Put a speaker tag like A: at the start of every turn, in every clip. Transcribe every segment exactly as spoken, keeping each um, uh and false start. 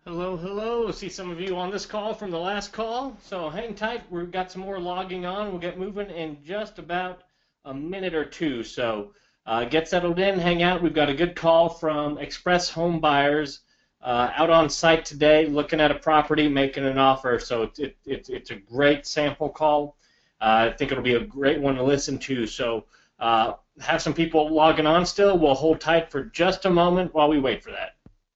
A: Hello, hello. See some of you on this call from the last call. So hang tight. We've got some more logging on. We'll get moving in just about a minute or two. So uh, get settled in, hang out. We've got a good call from Express Home Buyers uh, out on site today, looking at a property, making an offer. So it, it, it, it's a great sample call. Uh, I think it'll be a great one to listen to. So uh, have some people logging on still. We'll hold tight for just a moment while we wait for that.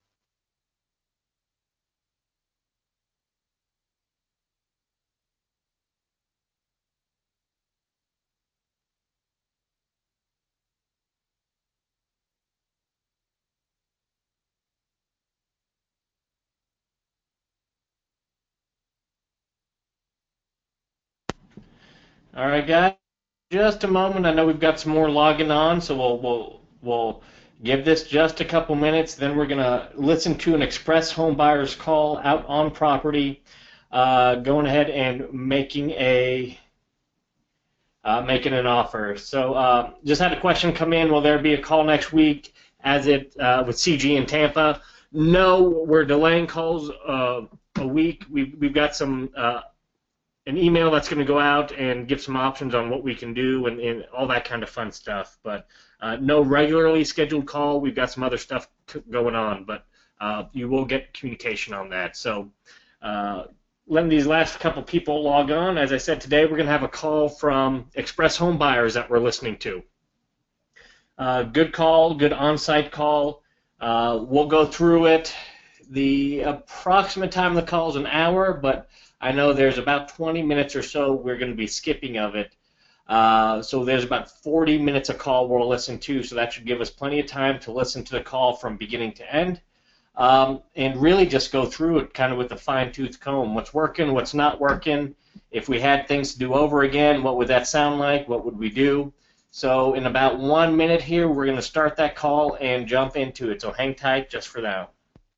A: All right, guys. Just a moment. I know we've got some more logging on, so we'll we'll we'll give this just a couple minutes. Then we're gonna listen to an Express Home Buyers call out on property, uh, going ahead and making a uh, making an offer. So uh, just had a question come in. Will there be a call next week as it uh, with C G in Tampa? No, we're delaying calls uh, a week. We've we've got some. Uh, an email that's going to go out and give some options on what we can do and, and all that kind of fun stuff. But uh, no regularly scheduled call. We've got some other stuff going on, but uh, you will get communication on that. So uh, letting these last couple people log on. As I said, today we're going to have a call from Express Home Buyers that we're listening to. Uh, good call, good on-site call. Uh, we'll go through it. The approximate time of the call is an hour, but I know there's about twenty minutes or so we're going to be skipping of it. Uh, so there's about forty minutes of call we'll listen to, so that should give us plenty of time to listen to the call from beginning to end. Um, and really just go through it kind of with a fine-tooth comb. What's working, what's not working. If we had things to do over again, what would that sound like? What would we do? So in about one minute here, we're going to start that call and jump into it. So hang tight just for now.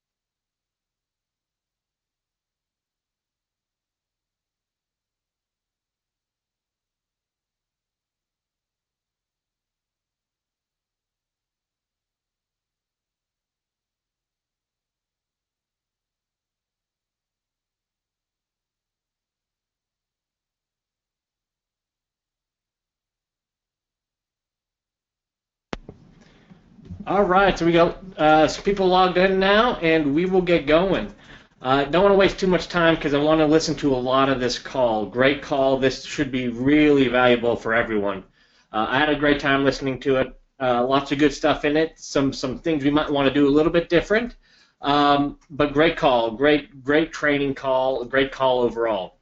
A: All right, so we got uh, some people logged in now, and we will get going. I uh, don't want to waste too much time because I want to listen to a lot of this call. Great call. This should be really valuable for everyone. Uh, I had a great time listening to it. Uh, lots of good stuff in it. Some some things we might want to do a little bit different. Um, but great call. Great great training call. Great call overall.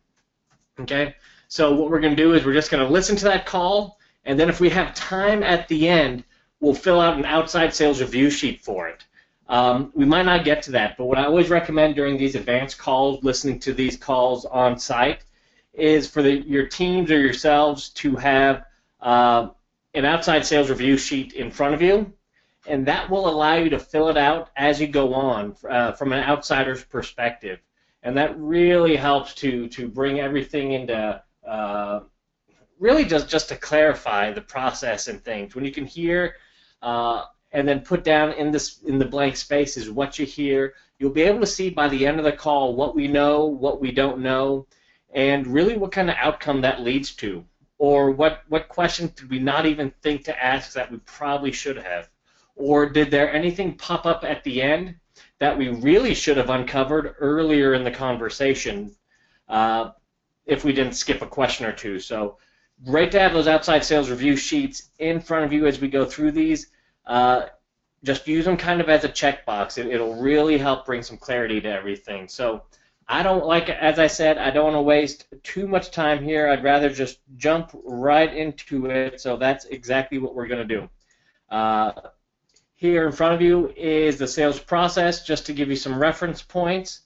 A: Okay. So what we're going to do is we're just going to listen to that call, and then if we have time at the end, we'll fill out an outside sales review sheet for it. Um, we might not get to that, but what I always recommend during these advanced calls, listening to these calls on site, is for the, your teams or yourselves to have uh, an outside sales review sheet in front of you, and that will allow you to fill it out as you go on uh, from an outsider's perspective. And that really helps to, to bring everything into uh, really just, just to clarify the process and things. When you can hear uh, and then put down in this in the blank spaces what you hear, you'll be able to see by the end of the call what we know, what we don't know, and really what kind of outcome that leads to, or what what questions did we not even think to ask that we probably should have, or did there anything pop up at the end that we really should have uncovered earlier in the conversation uh, if we didn't skip a question or two. So great to have those outside sales review sheets in front of you as we go through these. Uh, just use them kind of as a checkbox. It, it'll really help bring some clarity to everything. So I don't like, as I said, I don't want to waste too much time here. I'd rather just jump right into it. So that's exactly what we're going to do. Uh, here in front of you is the sales process, just to give you some reference points.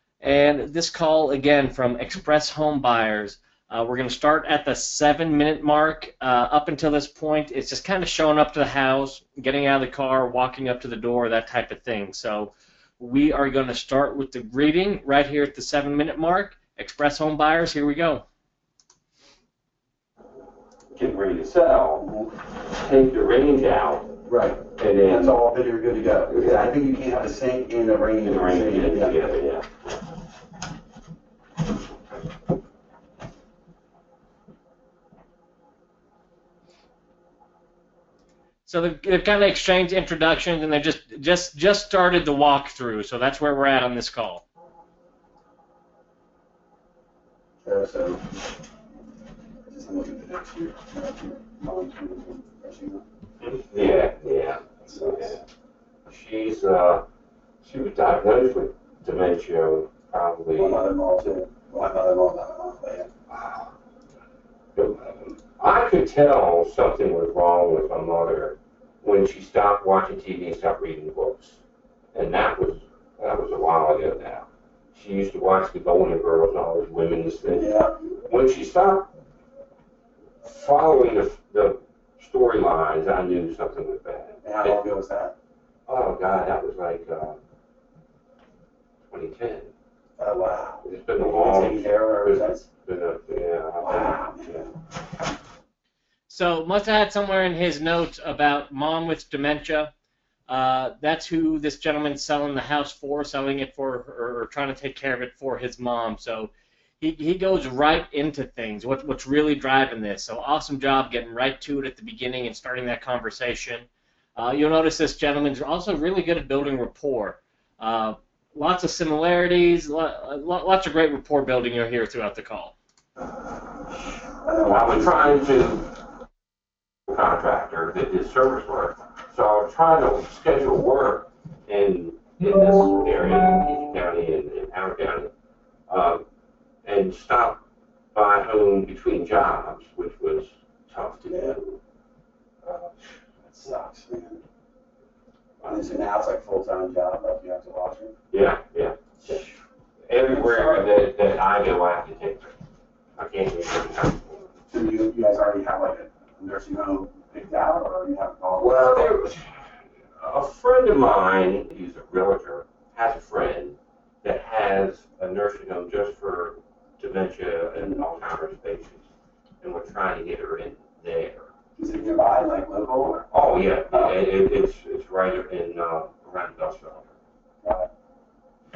A: And this call, again, from Express Home Buyers. Uh, we're going to start at the seven-minute mark. Uh, up until this point, it's just kind of showing up to the house, getting out of the car, walking up to the door, that type of thing. So we are going to start with the greeting right here at the seven-minute mark. Express Home Buyers, here we go.
B: Getting ready to sell. Take the range out. Right.
C: And then
B: That's all, then you're good to go. Yeah, I think you can't have a sink and a range.
C: and range it
B: Yeah.
C: together, yeah.
A: So they've, they've kind of exchanged introductions, and they just just just started the walkthrough. So that's where we're at on this call.
B: Uh, so, just looking at the next year.
C: Yeah, yeah. So, yeah. She's, uh, she was diagnosed with dementia probably.
B: My mother-in-law too. My mother-in-law, my mom, yeah.
C: I could tell something was wrong with my mother when she stopped watching T V and stopped reading books. And that was that was a while ago now. She used to watch the Golden Girls and all those women's things.
B: Yeah.
C: When she stopped following the, the storylines, I knew something was bad.
B: And how long ago was that?
C: Oh, God, that was like uh, twenty ten.
B: Oh, wow.
C: It's been a
B: You've
C: long.
B: been taking care of her ever since?
C: Been a, yeah.
B: Wow.
C: Yeah.
A: So must have had somewhere in his notes about mom with dementia. Uh, that's who this gentleman's selling the house for, selling it for, or, or trying to take care of it for his mom. So he, he goes right into things, what, what's really driving this. So awesome job getting right to it at the beginning and starting that conversation. Uh, you'll notice this gentleman's also really good at building rapport. Uh, lots of similarities, lo- lots of great rapport building you'll hear throughout the call.
C: Well, I was trying to contractor that did service work. So I was trying to schedule work in in this area, in P G County and in Howard County, um, and stop by home between jobs, which was tough to do. Uh,
B: That sucks, man. And so now it's like full-time job, like you have to watch it.
C: yeah, yeah. yeah. Everywhere that, that I go, I have to take her. I can't do it.
B: So you, you guys already have like a nursing home picked out, or you have all?
C: Well, there was a friend of mine, he's a realtor, has a friend that has a nursing home just for dementia and Alzheimer's patients, and we're trying to get her in there.
B: Is it nearby, like local? Or?
C: Oh yeah, yeah it, it, it's it's right in uh, around Dustville.
B: Got it.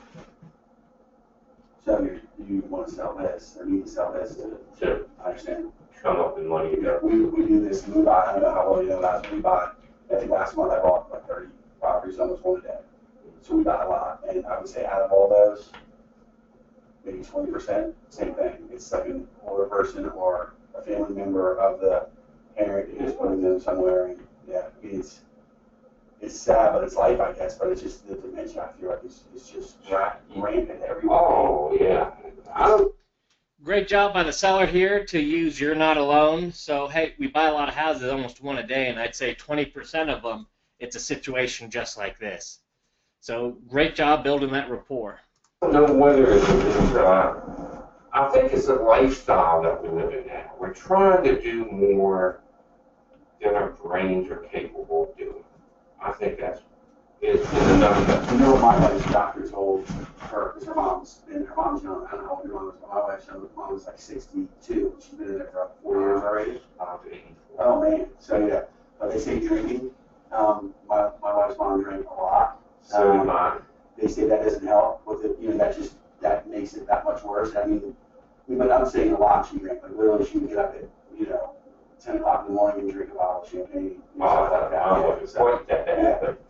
B: So you you want to sell this, or need to sell this to?
C: To
B: I understand.
C: come up with money to
B: Yeah,
C: go.
B: we, we do this, we buy, I don't know how well you know that, we buy, I think last month I bought like thirty properties, almost one a day. So we buy a lot, and I would say out of all those, maybe twenty percent, same thing. It's like an older person or a family member of the parent who's putting them somewhere, and yeah, it's, it's sad, but it's life, I guess, but it's just the dementia, I feel like it's, it's just rampant everywhere.
C: Oh yeah. I don't,
A: Great job by the seller here to use You're Not Alone. So, hey, we buy a lot of houses, almost one a day, and I'd say twenty percent of them, it's a situation just like this. So, great job building that rapport.
C: I don't know whether it's, it's uh, I think it's a lifestyle that we live in now. We're trying to do more than our brains are capable of doing. I think that's it's in another.
B: You know what my wife's doctor told her, because her mom's been, her mom's young, I don't know how old your mom is, but my wife's young, her mom was like sixty-two. She's been in there for like four years already. Oh man, so yeah, but they say drinking, um, my, my wife's mom drank a lot.
C: So
B: Um,
C: did mine.
B: They say that doesn't help with it, you know, that just, that makes it that much worse. I mean, we but I'm saying a lot she drank, like literally she would get up at, you know, ten o'clock in the morning and drink a bottle of champagne and
C: Oh,
B: stuff like that.
C: I
B: Yeah,
C: wasn't
B: so-
C: quite that bad, but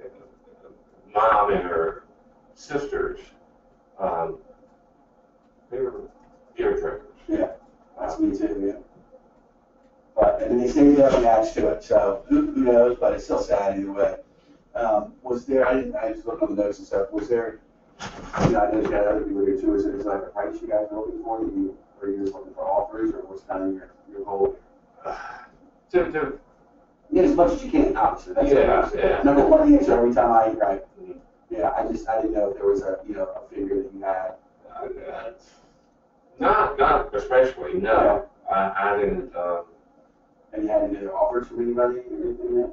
C: mom and her sisters, um, they were beer drinkers.
B: Yeah, that's me too, yeah. But, and they say they have a match to it, so who, who knows, but it's still sad either way. Um, was there, I didn't, I just looked on the notes and stuff, was there, you know, I know you had other people here too, is there, is there like a price you guys are looking for, that you, or you're just looking for offers, or what's kind of your, your goal?
C: To, to,
B: Get as much as you can, obviously, that's
C: Yeah,
B: what
C: yeah.
B: Number one answer every time I, right, yeah, I just, I didn't know if there was a, you know, a figure that you had.
C: uh, not, not especially, no. I, I didn't, um,
B: Have you had any other offers from anybody or anything yet?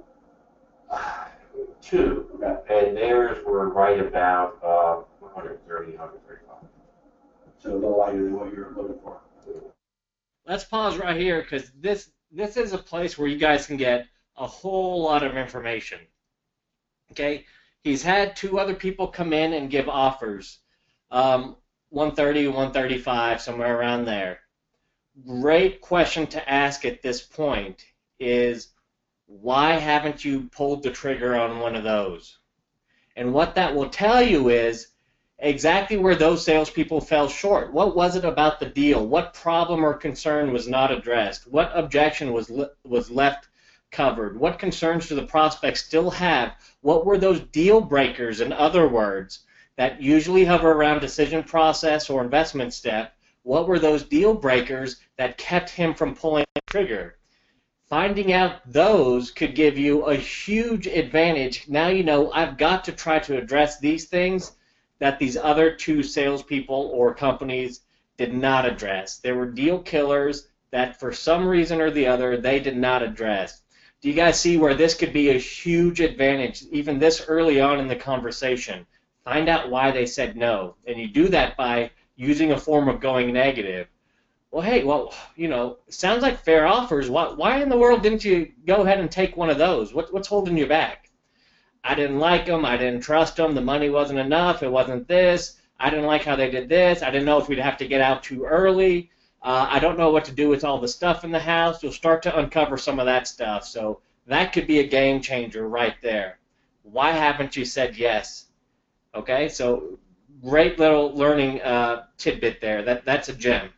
C: two,
B: Okay,
C: and theirs were right about, uh, one thirty, one thirty-five.
B: so a little lighter than what you were looking for.
A: Let's pause right here because this this is a place where you guys can get a whole lot of information. Okay, he's had two other people come in and give offers, um, one thirty, one thirty-five, somewhere around there. Great question to ask at this point is, why haven't you pulled the trigger on one of those? And what that will tell you is exactly where those salespeople fell short. What was it about the deal? What problem or concern was not addressed? What objection was le- was left covered? What concerns do the prospects still have? What were those deal breakers, in other words, that usually hover around decision process or investment step? What were those deal breakers that kept him from pulling the trigger? Finding out those could give you a huge advantage. Now you know I've got to try to address these things that these other two salespeople or companies did not address. There were deal killers that for some reason or the other they did not address. Do you guys see where this could be a huge advantage, even this early on in the conversation? Find out why they said no. And you do that by using a form of going negative. Well, hey, well, you know, sounds like fair offers. Why, why in the world didn't you go ahead and take one of those? What, what's holding you back? I didn't like them. I didn't trust them. The money wasn't enough. It wasn't this. I didn't like how they did this. I didn't know if we'd have to get out too early. Uh, I don't know what to do with all the stuff in the house. You'll start to uncover some of that stuff. So that could be a game changer right there. Why haven't you said yes? Okay, so great little learning uh, tidbit there. That That's a gem.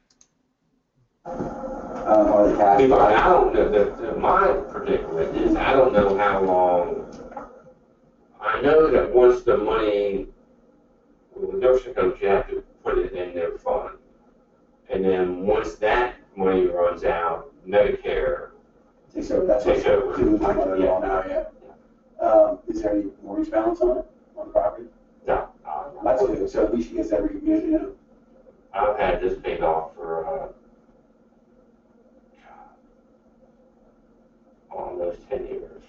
B: Um, or the cash
C: See, but
B: buy.
C: I don't know, the, the, my predicament is I don't know how long, I know that once the money, when the notion comes, you have to put it in their fund. And then once that money runs out, Medicare
B: Takes over, that's
C: takes
B: what,
C: over.
B: to my mother-in-law now, yeah. Um, is there any mortgage balance on it, on the property?
C: No, uh,
B: That's good, so at least she gets every, you know,
C: I've had this paid off for, uh, almost ten years.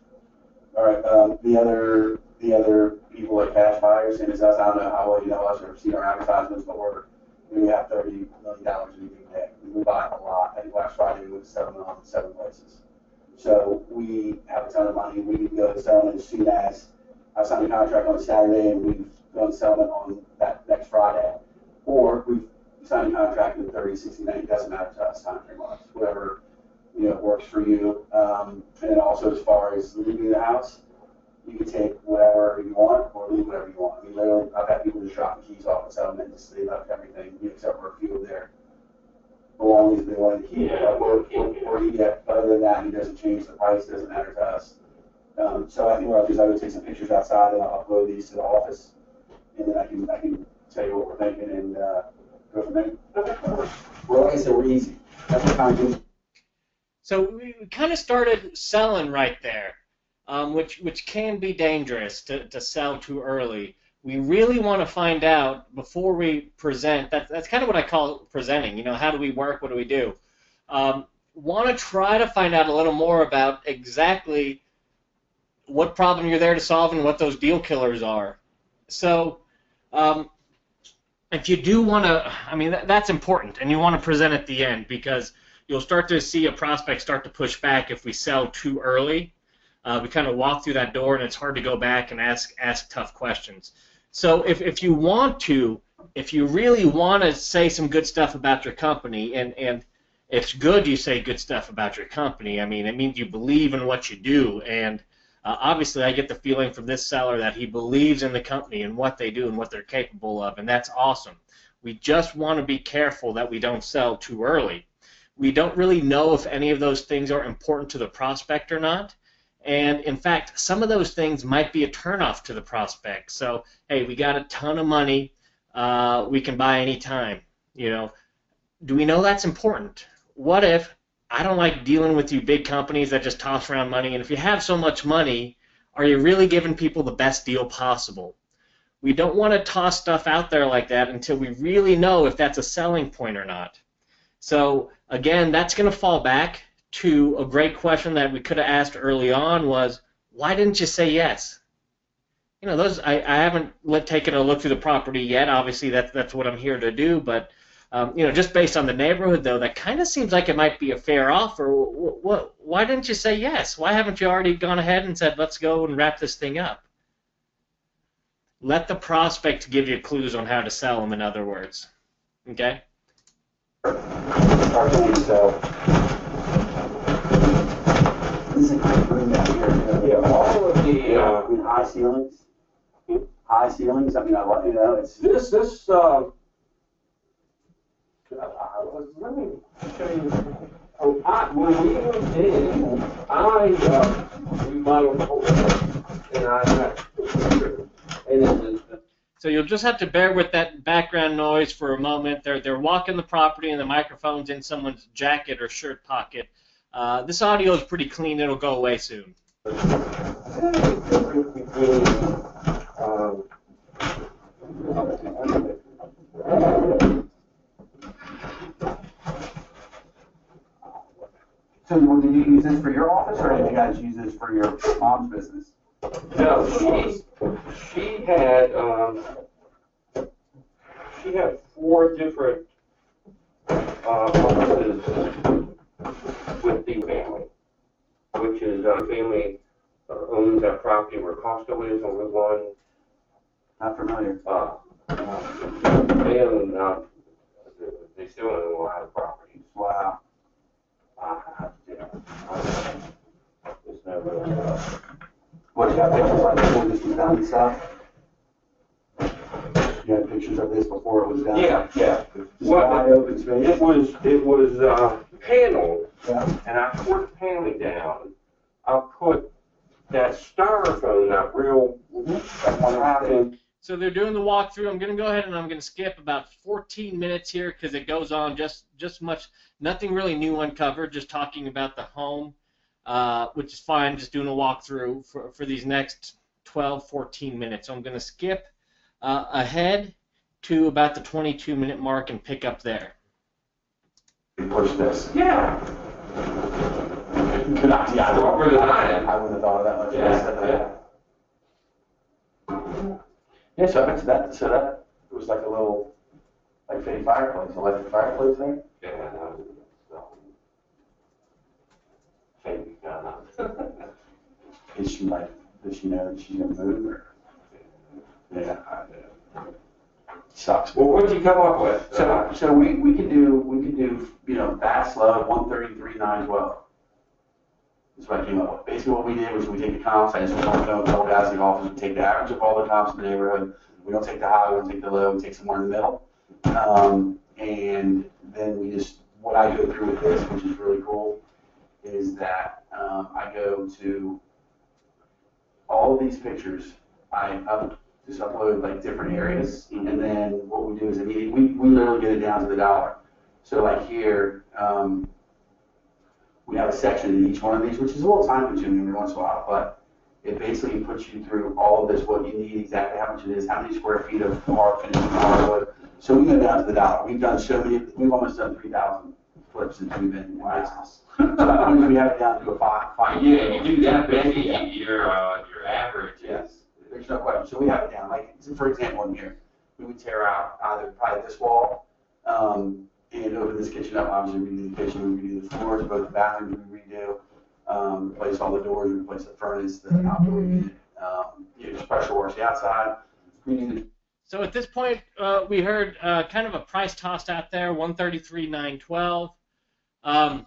B: all right, um, the other, the other people like cash buyers, and it's us, I don't know how well you know us or seen our advertisements, but we're, we have thirty million dollars in a day. We buy a lot. I think last Friday we went to settlement on seven places. So we have a ton of money. We can go to settlement as soon as I signed a contract on a Saturday and we've gone to settlement on that next Friday. Or we've signed a contract in thirty, sixty, ninety, doesn't matter to us, time frame wise, whatever, you know, works for you. Um, and then also as far as leaving the house, you can take whatever you want or leave whatever you want. I mean, literally, I've had people just drop the keys off the settlement and just they left everything, you know, except for a few of their belongings they wanted to keep.
C: Yeah,
B: or,
C: yeah.
B: or, or he get, other than that, he doesn't change the price, doesn't matter to us. Um, so I think what I'll do is I will take some pictures outside and I'll upload these to the office, and then I can I can tell you what we're thinking and uh, go from there. Well, like I said, we're easy. That's what kind of
A: So we kind of started selling right there, um, which which can be dangerous to, to sell too early. We really want to find out before we present. That, that's kind of what I call presenting. You know, how do we work? What do we do? Um, want to try to find out a little more about exactly what problem you're there to solve and what those deal killers are. So um, if you do want to, I mean, that, that's important, and you want to present at the end because you'll start to see a prospect start to push back if we sell too early. Uh, we kind of walk through that door, and it's hard to go back and ask ask tough questions. So if, if you want to, if you really want to say some good stuff about your company, and, and it's good you say good stuff about your company. I mean, it means you believe in what you do, and uh, obviously I get the feeling from this seller that he believes in the company and what they do and what they're capable of, and that's awesome. We just want to be careful that we don't sell too early. We don't really know if any of those things are important to the prospect or not. And in fact, some of those things might be a turnoff to the prospect. So, hey, we got a ton of money. Uh, we can buy any time. You know, do we know that's important? What if I don't like dealing with you big companies that just toss around money? And if you have so much money, are you really giving people the best deal possible? We don't want to toss stuff out there like that until we really know if that's a selling point or not. So again, that's going to fall back to a great question that we could have asked early on was, why didn't you say yes? You know, those I, I haven't let, taken a look through the property yet. Obviously, that's, that's what I'm here to do, but Um, you know, just based on the neighborhood, though, that kind of seems like it might be a fair offer. What, what, why didn't you say yes? Why haven't you already gone ahead and said, let's go and wrap this thing up? Let the prospect give you clues on how to sell them, in other words. Okay?
B: Our thing is, so, this is a great room down here.
C: Yeah, all of the,
B: Yeah,
C: uh,
B: I mean, high ceilings. High ceilings, I mean, I like, you know, it's,
C: this, this, uh, uh, let me show you. Oh, I, when we moved in, I, uh, remodeled the whole thing, and I had, and it is,
A: So you'll just have to bear with that background noise for a moment. They're, they're walking the property and the microphone's in someone's jacket or shirt pocket. Uh, this audio is pretty clean. It'll go away soon.
C: um,
B: so did you use this for your office, or did you guys use this for your mom's business?
C: No, she, she had, um, she had four different, uh, offices with the family, which is, uh, family uh, owns that property where Costco is on Route one.
B: Not familiar.
C: Uh, they own, uh, they still own a lot of properties.
B: Wow.
C: Uh, yeah, it's never, uh,
B: What, you got pictures like before this was done and stuff? You had pictures of this before it was done?
C: yeah, yeah.
B: Just
C: Well,
B: wide open space?
C: It was, it was, uh, paneled,
B: Yeah.
C: and I tore the paneling down. I put that styrofoam, that real,
B: That one happened.
A: So they're doing the walkthrough. I'm going to go ahead and I'm going to skip about fourteen minutes here because it goes on just, just much, nothing really new uncovered, just talking about the home, uh, which is fine, just doing a walkthrough for, for these next twelve, fourteen minutes. So I'm going to skip uh, ahead to about the twenty-two minute mark and pick up there.
B: Push this.
C: yeah.
B: Could not, yeah, I
C: Stronger than I am.
B: I wouldn't have thought of that much.
C: Yeah, yeah.
B: Yeah, so I bet that, so that was like a little, like fake fireplace, electric fireplace there?
C: Yeah, no, so. Maybe, I don't know.
B: Is she like, does she know that she's gonna move or? Yeah, I do. Sucks.
C: Well, what did you come up with?
B: So, so we, we could do, we could do, you know, fast, slow, one thirty-three, nine, twelve. That's what I came up with. Basically what we did was we take the comps, I just went on the phone, told guys in the office, we take the average of all the comps in the neighborhood. We don't take the high, we don't take the low, we take somewhere in the middle. Um, and then we just, what I go through with this, which is really cool, is that, um, I go to all of these pictures, I up, just upload like different areas, and then what we do is immediately, we, we literally get it down to the dollar. So like here, um, we have a section in each one of these, which is a little time consuming every once in a while, but it basically puts you through all of this, what you need, exactly how much it is, how many square feet of hard finishing hardwood. So we go down to the dollar. We've done so many, we've almost done three thousand flips since we've been in business. So that means we have it down to a five, five.
C: Yeah, you do that, Becky, your, uh, your average
B: Yes,
C: is.
B: there's no question. So we have it down. Like, for example, in here, we would tear out either probably this wall, um, and open this kitchen up. Obviously, we redo the kitchen, we redo the floors, both the bathrooms we redo, um, replace all the doors, replace the furnace, the outdoor unit, um, you know, just pressure wash the outside. Redo the
A: So at this point, uh, we heard uh, kind of a price tossed out there, one thirty-three, nine twelve. Um,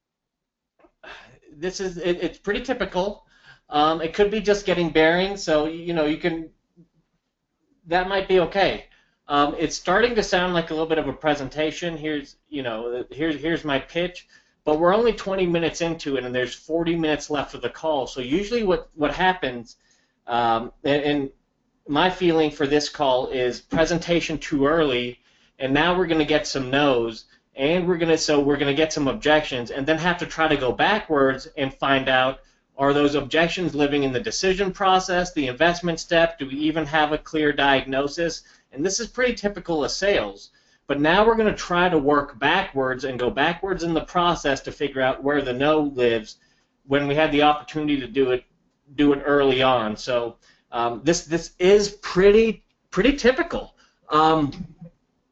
A: this is it, it's pretty typical. Um, it could be just getting bearings, so you know you can. That might be okay. Um, it's starting to sound like a little bit of a presentation. Here's you know here's here's my pitch, but we're only twenty minutes into it, and there's forty minutes left of the call. So usually, what what happens, um, and, and my feeling for this call is presentation too early, and now we're going to get some no's, and we're going to so we're going to get some objections, and then have to try to go backwards and find out, are those objections living in the decision process, the investment step? Do we even have a clear diagnosis? And this is pretty typical of sales. But now we're going to try to work backwards and go backwards in the process to figure out where the no lives when we had the opportunity to do it do it early on. So um, this this is pretty pretty typical. Um,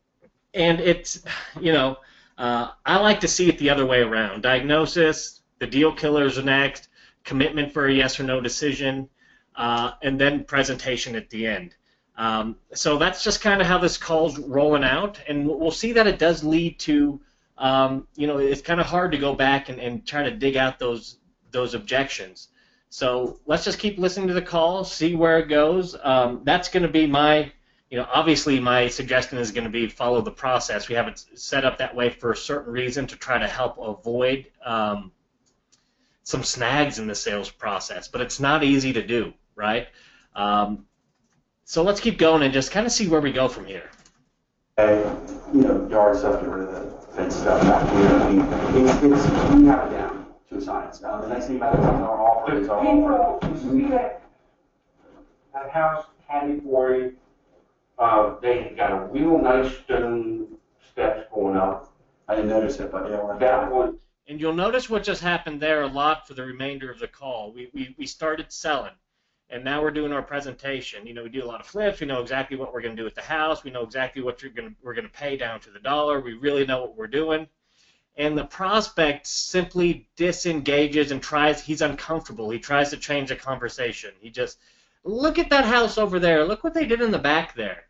A: and it's, you know, uh, I like to see it the other way around. Diagnosis, the deal killers are next, commitment for a yes or no decision, uh, and then presentation at the end. Um, so that's just kind of how this call's rolling out, and we'll see that it does lead to, um, you know, it's kind of hard to go back and, and try to dig out those those objections. So let's just keep listening to the call, see where it goes. Um, that's going to be my, you know, obviously my suggestion is going to be follow the process. We have it set up that way for a certain reason to try to help avoid um, some snags in the sales process, but it's not easy to do, right? Um, so let's keep going and just kind of see where we go from here.
B: Okay, you know, yard stuff, get rid of the fence stuff back here. I mean, it's, it's, we have it down to a science. Now, the nice thing about it is our offer is our offer.
C: That house, Caddy Quarry, uh, they got a real nice stone steps going up.
B: I didn't notice it, but yeah, we're
C: That one,
A: And you'll notice what just happened there a lot for the remainder of the call. We, we, we started selling, and now we're doing our presentation. You know, we do a lot of flips. We know exactly what we're going to do with the house. We know exactly what you're gonna, we're going to pay down to the dollar. We really know what we're doing. And the prospect simply disengages and tries, he's uncomfortable. He tries to change the conversation. He just, look at that house over there. Look what they did in the back there.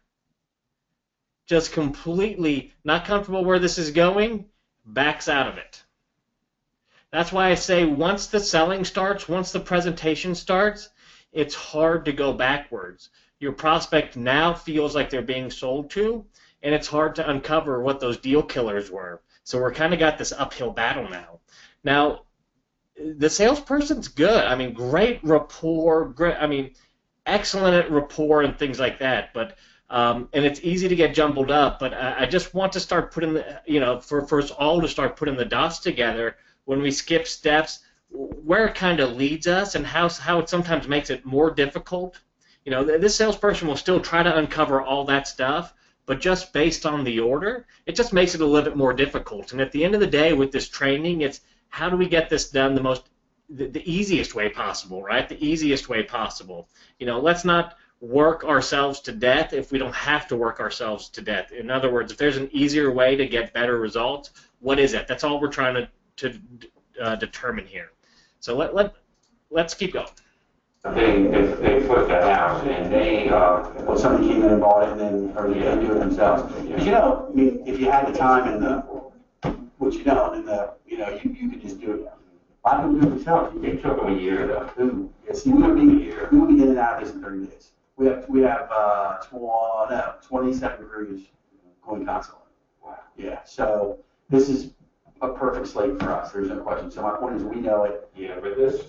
A: Just completely not comfortable where this is going, backs out of it. That's why I say once the selling starts, once the presentation starts, it's hard to go backwards. Your prospect now feels like they're being sold to, and it's hard to uncover what those deal killers were. So we're kind of got this uphill battle now. Now, the salesperson's good. I mean, great rapport. Great, I mean, excellent at rapport and things like that. But um, and it's easy to get jumbled up. But I, I just want to start putting the, you know, for for us all to start putting the dots together when we skip steps, where it kind of leads us and how how it sometimes makes it more difficult. You know, this salesperson will still try to uncover all that stuff, but just based on the order, it just makes it a little bit more difficult. And at the end of the day, with this training, it's how do we get this done the most, the, the easiest way possible, right? The easiest way possible. You know, let's not work ourselves to death if we don't have to work ourselves to death. In other words, if there's an easier way to get better results, what is it? That's all we're trying to, to uh, determine here. So let, let, let's keep going.
C: they, they, they put that house and they, uh,
B: Well, somebody came in and bought it, and then, or they can do it themselves. Because, you know, I mean, if you had the time and the, which you don't, and the, you know, you, you could just do it. A lot of people do it themselves. You
C: it took them a year though.
B: Who, yeah, see, we would be, we would be in and out of this in thirty days. We have, we have, uh, tw- no, twenty-seven crews going constantly.
C: Wow.
B: Yeah, so this is a perfect slate for us, there's no question. So my point is, we know it.
C: Yeah, but this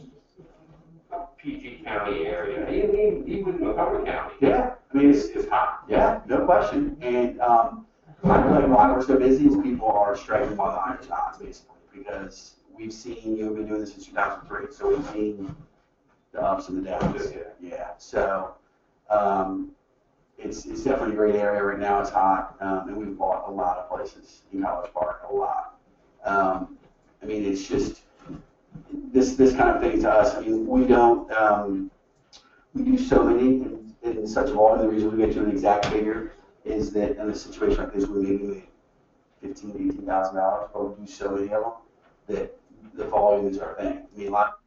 C: P G County area, even, even Montgomery County.
B: Yeah, I mean,
C: It's,
B: it's,
C: it's hot.
B: yeah, no question. And, um, I feel like why we're so busy is people are striking while the iron's hot, basically, because we've seen, you've been doing this since two thousand three, so we've seen the ups and the downs.
C: Yeah.
B: Yeah, so, um, it's, it's definitely a great area right now, it's hot, um, and we've bought a lot of places in College Park, a lot. Um, I mean, it's just, this, this kind of thing to us, I mean, we don't, um, we do so many in, in such volume. The reason we get to an exact figure is that in a situation like this, we maybe make fifteen to eighteen thousand dollars, but we do so many of them that the volume is our thing. I mean, a lot.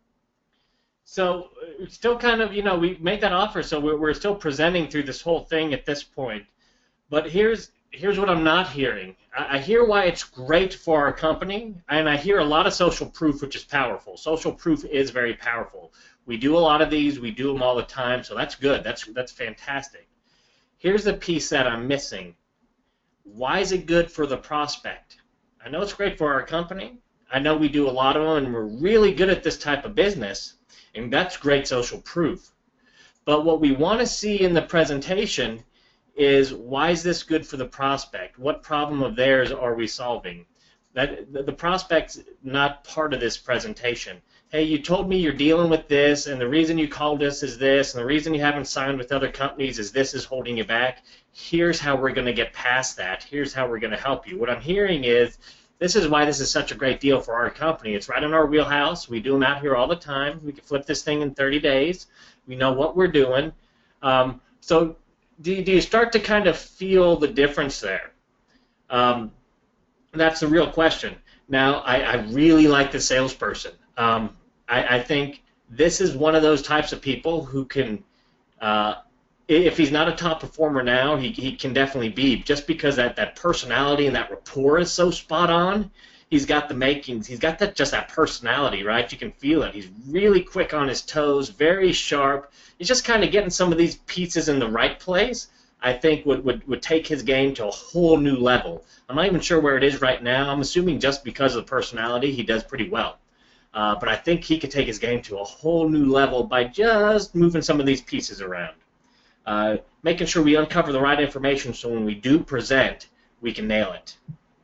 A: So uh, still kind of, you know, we make that offer, so we're, we're still presenting through this whole thing at this point. But here's here's what I'm not hearing. I, I hear why it's great for our company, and I hear a lot of social proof, which is powerful. Social proof is very powerful. We do a lot of these. We do them all the time, so that's good. That's that's fantastic. Here's the piece that I'm missing. Why is it good for the prospect? I know it's great for our company. I know we do a lot of them, and we're really good at this type of business, and that's great social proof. But what we want to see in the presentation is why is this good for the prospect? What problem of theirs are we solving? That the, the prospect's not part of this presentation. Hey, you told me you're dealing with this, and the reason you called us is this, and the reason you haven't signed with other companies is this is holding you back. Here's how we're going to get past that. Here's how we're going to help you. What I'm hearing is this is why this is such a great deal for our company. It's right in our wheelhouse. We do them out here all the time. We can flip this thing in thirty days. We know what we're doing. Um, so do you, do you start to kind of feel the difference there? Um, that's the real question. Now, I, I really like the salesperson. Um, I, I think this is one of those types of people who can, uh, if he's not a top performer now, he, he can definitely be, just because that, that personality and that rapport is so spot on. He's got the makings. He's got that just that personality, right? You can feel it. He's really quick on his toes, very sharp. He's just kind of getting some of these pieces in the right place. I think would, would, would take his game to a whole new level. I'm not even sure where it is right now. I'm assuming just because of the personality, he does pretty well. Uh, but I think he could take his game to a whole new level by just moving some of these pieces around. Uh, making sure we uncover the right information so when we do present, we can nail it.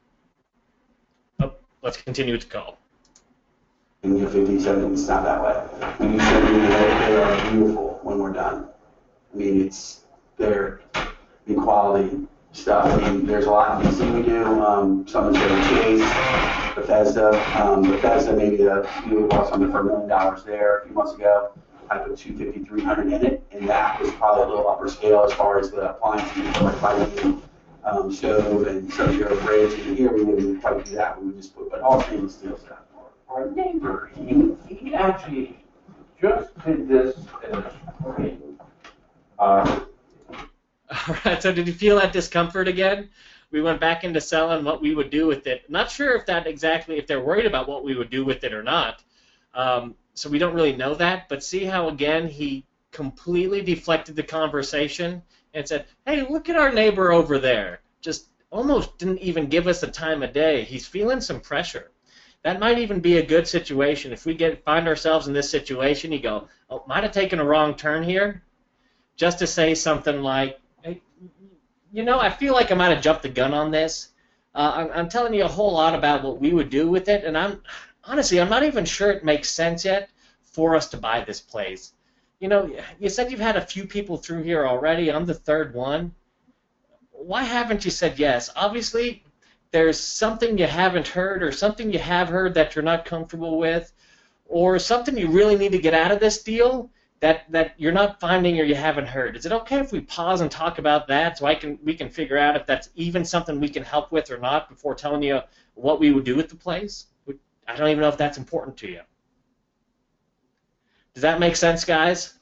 A: Oh, let's continue with the call.
B: And your fifty-seven, it's not that way. When you show me that they are beautiful when we're done. I mean, it's, they're in quality stuff. I mean, there's a lot of D C we do. Um, some is very Chase, Bethesda. Um, Bethesda, maybe uh, you bought something for a million dollars there a few months ago. I put two fifty, three hundred in it, and that was probably a little upper scale as far as the appliances, like lighting, um, stove, and some of your fridge. And here we wouldn't quite do that. We would just put, but all stainless steel stuff.
C: Our neighbor, he, he actually just did this in the spring. Uh,
A: All right, so did you feel that discomfort again? We went back into selling what we would do with it. Not sure if that exactly, if they're worried about what we would do with it or not. Um, so we don't really know that, but see how, again, he completely deflected the conversation and said, hey, look at our neighbor over there. Just almost didn't even give us the time of day. He's feeling some pressure. That might even be a good situation. If we get find ourselves in this situation, you go, oh, might have taken a wrong turn here, just to say something like, hey, you know, I feel like I might have jumped the gun on this. Uh, I'm, I'm telling you a whole lot about what we would do with it, and I'm honestly, I'm not even sure it makes sense yet for us to buy this place. You know, you said you've had a few people through here already. I'm the third one. Why haven't you said yes? Obviously, there's something you haven't heard or something you have heard that you're not comfortable with, or something you really need to get out of this deal that, that you're not finding or you haven't heard. Is it okay if we pause and talk about that so I can we can figure out if that's even something we can help with or not before telling you what we would do with the place? I don't even know if that's important to you. Does that make sense, guys?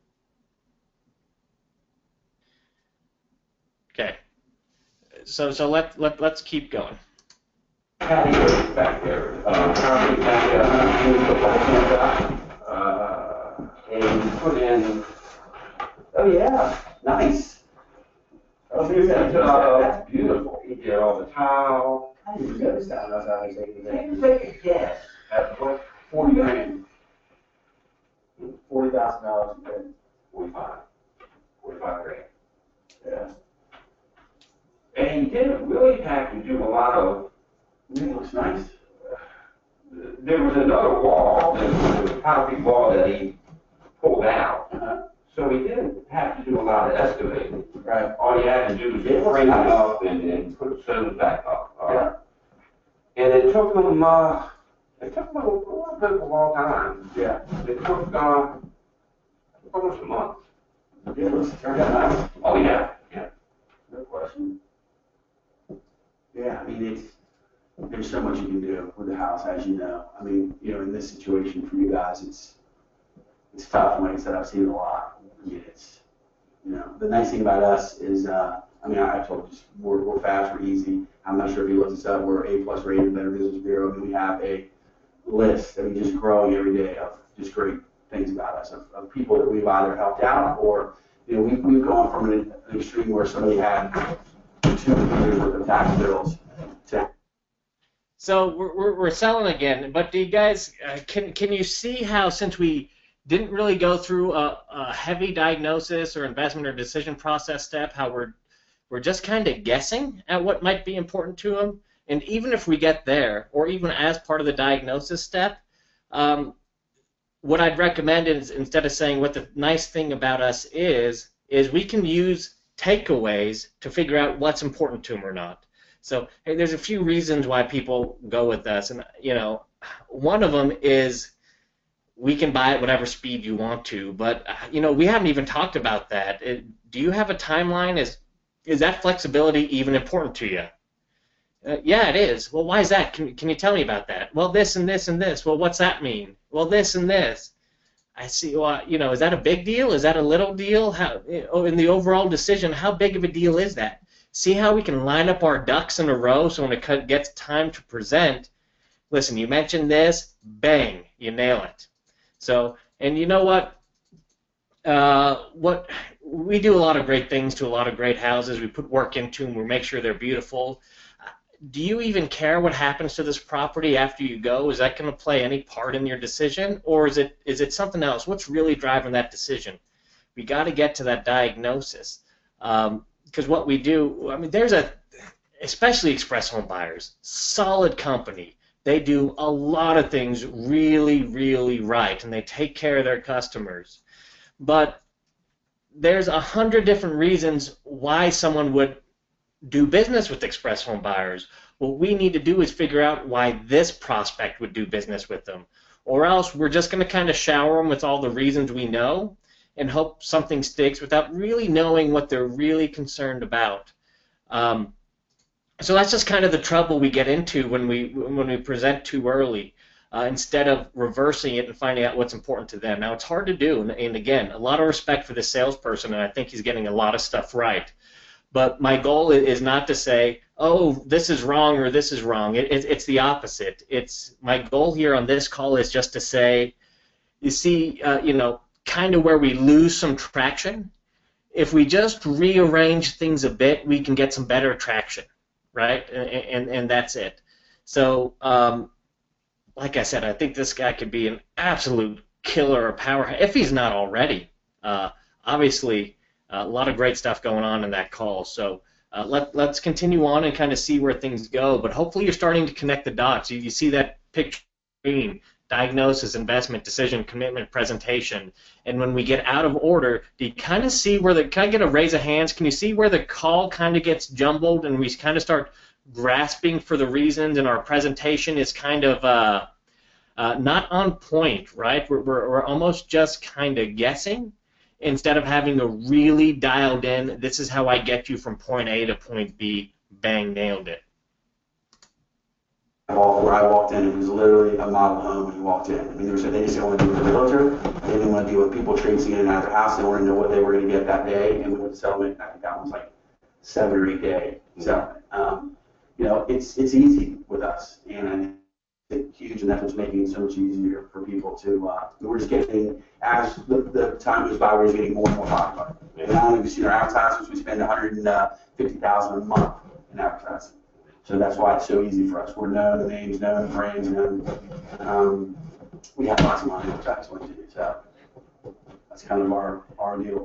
A: Okay. So so let let let's keep going.
C: patio back there, uh, concrete patio, we put that uh, and put in,
B: Oh, yeah, nice. Oh,
C: it's, uh, beautiful. You get all the tile.
B: I didn't notice that. That's how I was thinking
C: You
B: that.
C: can take a guess at what,
B: Forty grand. Forty thousand dollars.
C: forty-five, forty-five grand.
B: Yeah.
C: And he didn't really have to do a lot of,
B: It looks nice.
C: there was another wall, there was a concrete wall that he pulled out.
B: Uh-huh.
C: So he didn't have to do a lot of excavating.
B: Right.
C: All you had to do was
B: It looks
C: frame it
B: nice.
C: up and then put the stones back up. Uh,
B: Yeah.
C: And it took him, uh, it took him a, a bit of a long time.
B: Yeah.
C: It took, uh, almost a month.
B: It looks, turned out nice.
C: Oh, yeah, yeah.
B: No question. Yeah, I mean, it's, there's so much you can do with the house, as you know. I mean, you know, in this situation for you guys, it's, it's tough. And like I said, I've seen it a lot. I mean, it's, you know, the nice thing about us is, uh, I mean, I, I told you, we're, we're fast, we're easy. I'm not sure if you looked us up. We're A plus rated, Better Business Bureau, and we have a list that we just growing every day of just great things about us, of, of people that we've either helped out or, you know, we've, we've gone from an, an extreme where somebody had two years worth of tax bills to.
A: So we're, we're, we're selling again, but do you guys, uh, can, can you see how since we didn't really go through a, a heavy diagnosis or investment or decision process step, how we're, we're just kind of guessing at what might be important to them? And even if we get there, or even as part of the diagnosis step, um, what I'd recommend is instead of saying what the nice thing about us is, is we can use takeaways to figure out what's important to them or not. So hey, there's a few reasons why people go with us, and you know, one of them is we can buy at whatever speed you want to. But you know, we haven't even talked about that. It, do you have a timeline? Is is that flexibility even important to you? Uh, yeah, it is. Well, why is that? Can, can you tell me about that? Well, this and this and this. Well, what's that mean? Well, this and this. I see. Well, you know, is that a big deal? Is that a little deal? How, oh, in the overall decision, how big of a deal is that? See how we can line up our ducks in a row so when it gets time to present, listen, you mentioned this, bang, you nail it. So, and you know what? Uh, what we do a lot of great things to a lot of great houses. We put work into them. We make sure they're beautiful. Do you even care what happens to this property after you go? Is that going to play any part in your decision, or is it is it something else? What's really driving that decision? We got to get to that diagnosis, um, because what we do, I mean, there's a, especially Express Home Buyers, solid company. They do a lot of things really, really right, and they take care of their customers. But there's a hundred different reasons why someone would do business with Express Home Buyers. What we need to do is figure out why this prospect would do business with them, or else we're just going to kind of shower them with all the reasons we know and hope something sticks without really knowing what they're really concerned about. Um, so that's just kind of the trouble we get into when we when we present too early, uh, instead of reversing it and finding out what's important to them. Now, it's hard to do, and, and again, a lot of respect for the salesperson, and I think he's getting a lot of stuff right. But my goal is not to say, oh, this is wrong or this is wrong. It, it, it's the opposite. It's my goal here on this call is just to say, you see, uh, you know, kind of where we lose some traction. If we just rearrange things a bit, we can get some better traction, right? And and, and that's it. So, um, like I said, I think this guy could be an absolute killer or powerhouse if he's not already. Uh, obviously. Uh, a lot of great stuff going on in that call. So uh, let, let's continue on and kind of see where things go. But hopefully you're starting to connect the dots. You, you see that picture screen, diagnosis, investment, decision, commitment, presentation. And when we get out of order, do you kind of see where the, can I get a raise of hands? Can you see where the call kind of gets jumbled and we kind of start grasping for the reasons and our presentation is kind of uh, uh, not on point, right? We're, we're, we're almost just kind of guessing, instead of having a really dialed in, this is how I get you from point A to point B, bang, nailed it.
B: Where I walked in, it was literally a model home when you walked in. I mean, there was, they just didn't want to deal with the realtor, they didn't want to deal with people traipsing in and out of their house, they wanted to know what they were going to get that day, and we went to settlement, I think that was like seven or eight day settlement. Um, you know, it's it's easy with us, and I think it's huge, and that's what's making it so much easier for people to, uh, we're just getting, as the, the time goes by, we're just getting more and more popular. And not only have we seen our advertisements, we spend one hundred fifty thousand dollars a month in advertising. So that's why it's so easy for us. We're known the names, known the brands, known, um, we have lots of money to advertise with too. So that's kind of our, our deal.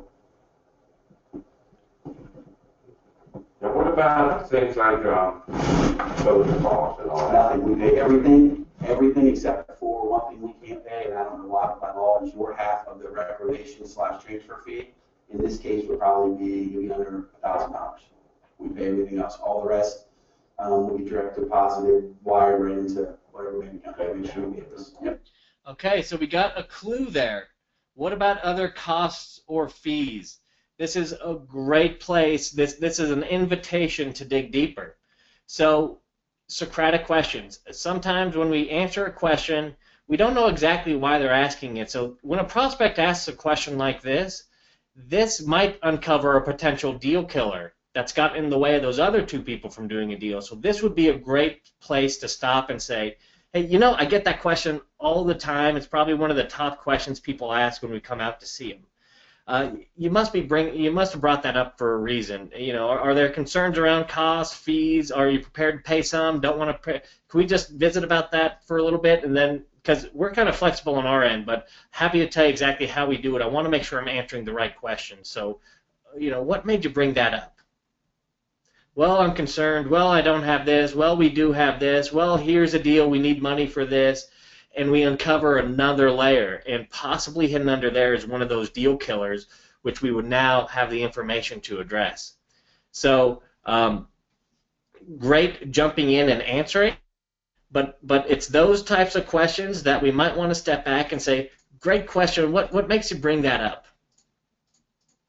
C: Now, what about things like um, closing costs and all that?
B: Nothing. We pay everything, everything except for one thing we can't pay, and I don't know why by law, is your half of the reservation slash transfer fee. In this case, would probably be maybe under a thousand dollars. We pay everything else. All the rest um, will be direct deposited, wired right into whatever bank account we should give us. Yep.
A: Okay, so we got a clue there. What about other costs or fees? This is a great place. This this is an invitation to dig deeper. So, Socratic questions. Sometimes when we answer a question, we don't know exactly why they're asking it. So when a prospect asks a question like this, this might uncover a potential deal killer that's got in the way of those other two people from doing a deal. So this would be a great place to stop and say, hey, you know, I get that question all the time. It's probably one of the top questions people ask when we come out to see them. Uh, you must be bring. You must have brought that up for a reason. You know, are, are there concerns around costs, fees? Are you prepared to pay some? Don't want to pay? Can we just visit about that for a little bit, and then because we're kind of flexible on our end, but happy to tell you exactly how we do it. I want to make sure I'm answering the right question. So, you know, what made you bring that up? Well, I'm concerned. Well, I don't have this. Well, we do have this. Well, here's a deal. We need money for this. And we uncover another layer, and possibly hidden under there is one of those deal killers, which we would now have the information to address. So um, great jumping in and answering, but but it's those types of questions that we might want to step back and say, great question, what, what makes you bring that up?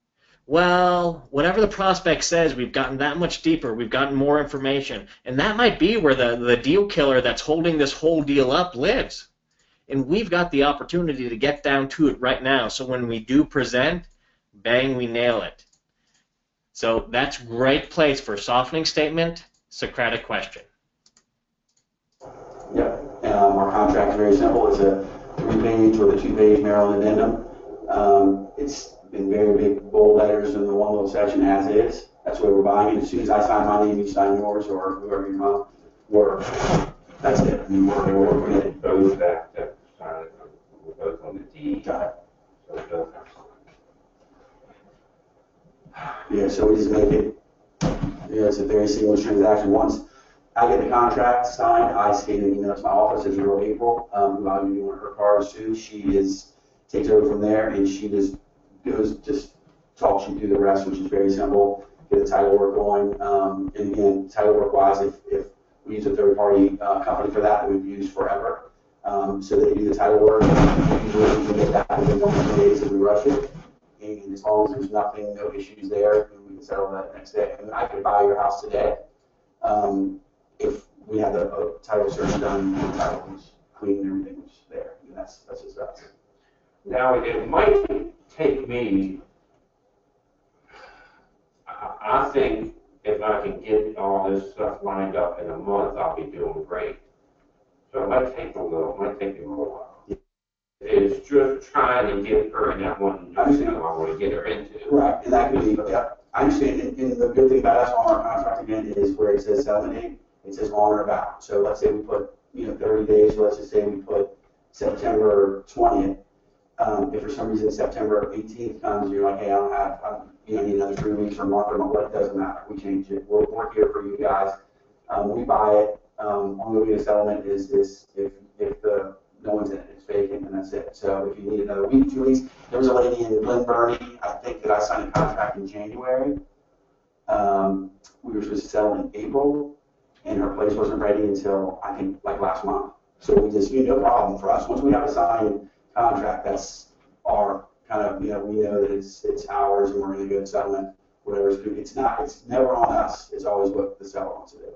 A: Well, whatever the prospect says, we've gotten that much deeper, we've gotten more information, and that might be where the, the deal killer that's holding this whole deal up lives. And we've got the opportunity to get down to it right now, so when we do present, bang, we nail it. So that's a great place for a softening statement, Socratic question.
B: Yep. Um, our contract is very simple. It's a three-page or a two-page Maryland addendum. Um, it's been very big bold letters in the one little section as is. That's what we're buying. And as soon as I sign my name, you sign yours, or whoever you want. We're, that's it. I mean, we're, we're committed.
C: Those that, that sign it, we're both on the deed.
B: Got it.
C: So it does have something.
B: Yeah, so we just make it, yeah, it's a very seamless transaction. Once I get the contract signed, I skate in, you know, it's my office, it's Earl April, um, who I'm doing one of her cars too. She is, takes over from there, and she just goes, just talks you through the rest, which is very simple. Get the title work going, um, and again, title work wise, if, if we use a third party uh, company for that, that we've used forever. Um, so they do the title work, usually we can get that within one or two days if we rush it. And as long as there's nothing, no issues there, then we can settle that next day. And I could buy your house today um, if we had the uh, title search done, the title was clean, and everything was there. And that's that's just us.
C: Now, it might take me, I, I think if I can get all this stuff lined up in a month, I'll be doing great. So it might take a little, it might take me a little while. It's just trying to get her in that one new thing I want to get her into.
B: Right, and that could be, yeah, I understand. And, and the good thing about us on our contract again is where it says settlement date, it says on or about. So let's say we put, you know, thirty days, let's just say we put September twentieth. Um, if for some reason September eighteenth comes, you're like, hey, I don't have, I'm, you know, I need another three weeks or a month or what, it doesn't matter. We change it. We're, we're here for you guys. Um, we buy it. Um, only way to settlement is, is if, if the, no one's in it, it's vacant, and that's it. So if you need another week, two weeks, there was a lady in Glen Burnie, I think that I signed a contract in January. Um, we were supposed to sell in April, and her place wasn't ready until, I think, like last month. So we just, you know, no problem for us. Once we have a signed contract, that's our kind of, you know, we know that it's it's ours, and we're going to go to settlement, whatever. It's not, it's never on us. It's always what the seller wants to do.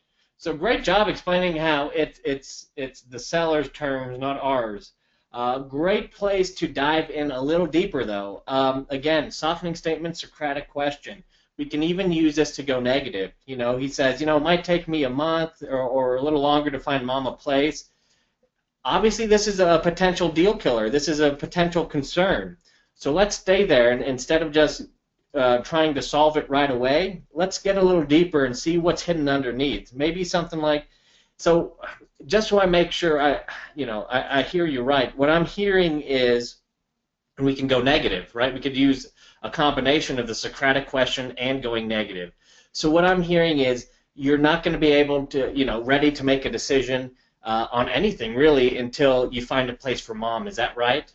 A: So great job explaining how it's it's it's the seller's terms, not ours. Uh, great place to dive in a little deeper, though. Um, again, softening statement, Socratic question. We can even use this to go negative. You know, he says, you know, it might take me a month or, or a little longer to find mom a place. Obviously, this is a potential deal killer. This is a potential concern. So let's stay there, and instead of just Uh, trying to solve it right away, let's get a little deeper and see what's hidden underneath. Maybe something like, so just so I make sure I, you know, I, I hear you right. What I'm hearing is, and we can go negative, right? We could use a combination of the Socratic question and going negative. So what I'm hearing is you're not going to be able to, you know, ready to make a decision uh, on anything really until you find a place for mom. Is that right?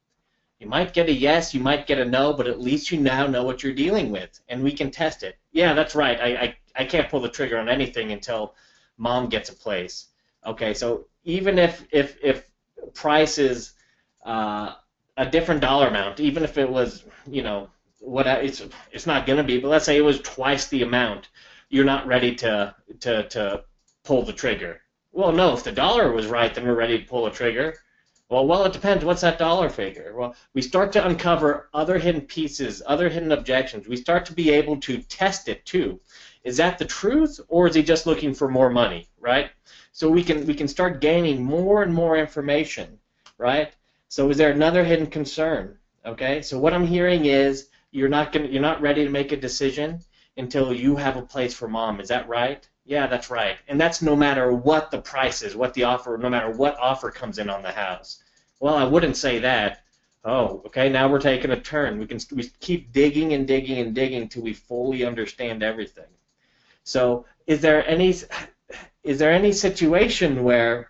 A: You might get a yes, you might get a no, but at least you now know what you're dealing with, and we can test it. Yeah, that's right. I, I, I can't pull the trigger on anything until mom gets a place. Okay, so even if if, if price is uh, a different dollar amount, even if it was, you know, what it's it's not going to be, but let's say it was twice the amount, you're not ready to to to pull the trigger. Well, no, if the dollar was right, then we're ready to pull a trigger. Well, well, it depends. What's that dollar figure? Well, we start to uncover other hidden pieces, other hidden objections. We start to be able to test it too. Is that the truth, or is he just looking for more money, right? So we can we can start gaining more and more information, right? So is there another hidden concern? Okay. So what I'm hearing is you're not gonna you're not ready to make a decision until you have a place for mom. Is that right? Yeah, that's right. And that's no matter what the price is, what the offer, no matter what offer comes in on the house. Well, I wouldn't say that. Oh, okay, now we're taking a turn. We can we keep digging and digging and digging till we fully understand everything. So is there any is there any situation where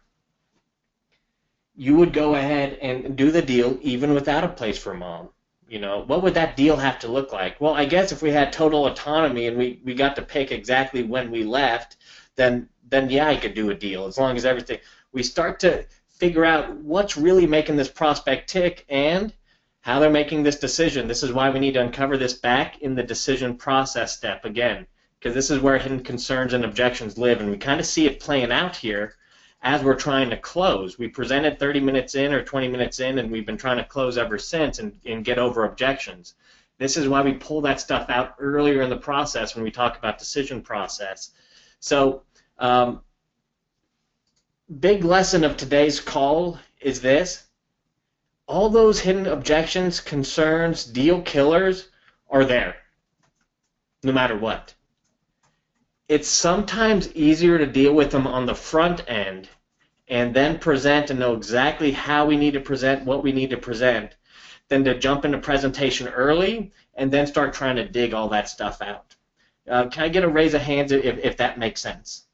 A: you would go ahead and do the deal even without a place for mom? You know, what would that deal have to look like? Well, I guess if we had total autonomy and we, we got to pick exactly when we left, then then yeah, I could do a deal as long as everything. We start to figure out what's really making this prospect tick, and how they're making this decision. This is why we need to uncover this back in the decision process step again, because this is where hidden concerns and objections live, and we kind of see it playing out here as we're trying to close. We presented thirty minutes in or twenty minutes in, and we've been trying to close ever since and, and get over objections. This is why we pull that stuff out earlier in the process when we talk about decision process. So, um, big lesson of today's call is this. All those hidden objections, concerns, deal killers are there, no matter what. It's sometimes easier to deal with them on the front end and then present and know exactly how we need to present, what we need to present, than to jump into presentation early and then start trying to dig all that stuff out. Uh, can I get a raise of hands if, if that makes sense?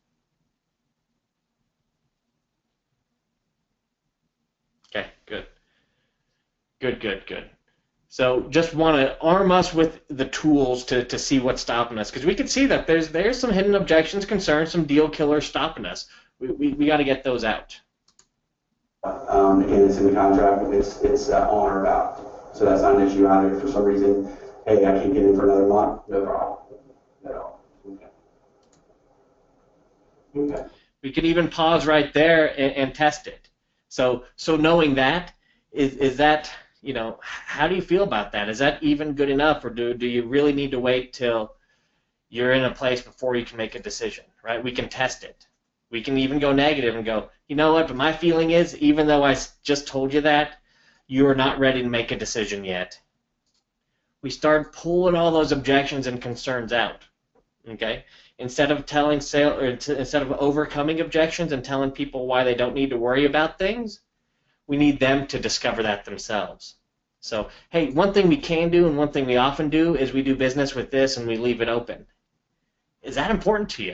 A: Okay, good. Good, good, good. So just want to arm us with the tools to, to see what's stopping us, because we can see that there's there's some hidden objections, concerns, some deal killers stopping us. We, we, we got to get those out.
B: Um, and it's in the contract, it's, it's uh, on or about. So that's not an issue either. For some reason, hey, I can't get in for another month, no problem at all. Okay. Okay.
A: We could even pause right there and, and test it. So so knowing that, is, is that, you know, how do you feel about that? Is that even good enough, or do, do you really need to wait till you're in a place before you can make a decision, right? We can test it. We can even go negative and go, you know what, but my feeling is, even though I just told you that, you are not ready to make a decision yet. We start pulling all those objections and concerns out, okay? Instead of telling sale, or instead of overcoming objections and telling people why they don't need to worry about things, we need them to discover that themselves. So, hey, one thing we can do and one thing we often do is we do business with this and we leave it open. Is that important to you?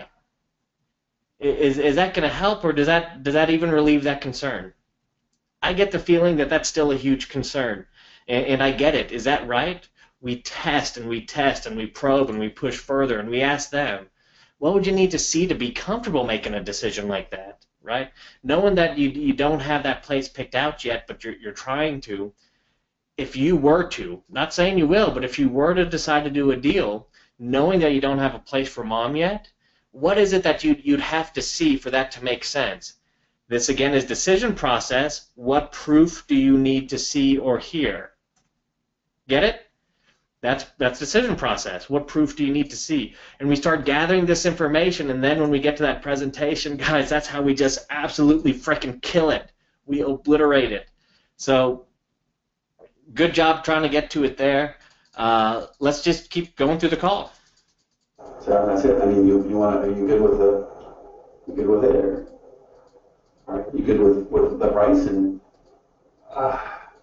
A: Is, is that going to help, or does that, does that even relieve that concern? I get the feeling that that's still a huge concern, and, and I get it. Is that right? We test and we test and we probe and we push further and we ask them, what would you need to see to be comfortable making a decision like that, right? Knowing that you, you don't have that place picked out yet, but you're, you're trying to, if you were to, not saying you will, but if you were to decide to do a deal, knowing that you don't have a place for mom yet, what is it that you'd, you'd have to see for that to make sense? This, again, is decision process. What proof do you need to see or hear? Get it? That's, that's decision process. What proof do you need to see? And we start gathering this information, and then when we get to that presentation, guys, that's how we just absolutely frickin' kill it. We obliterate it. So good job trying to get to it there. Uh, let's just keep going through the call.
B: So that's it. I mean, you, you want to, are you good with the, you good with it, or, all right, you good with, with the price? And uh,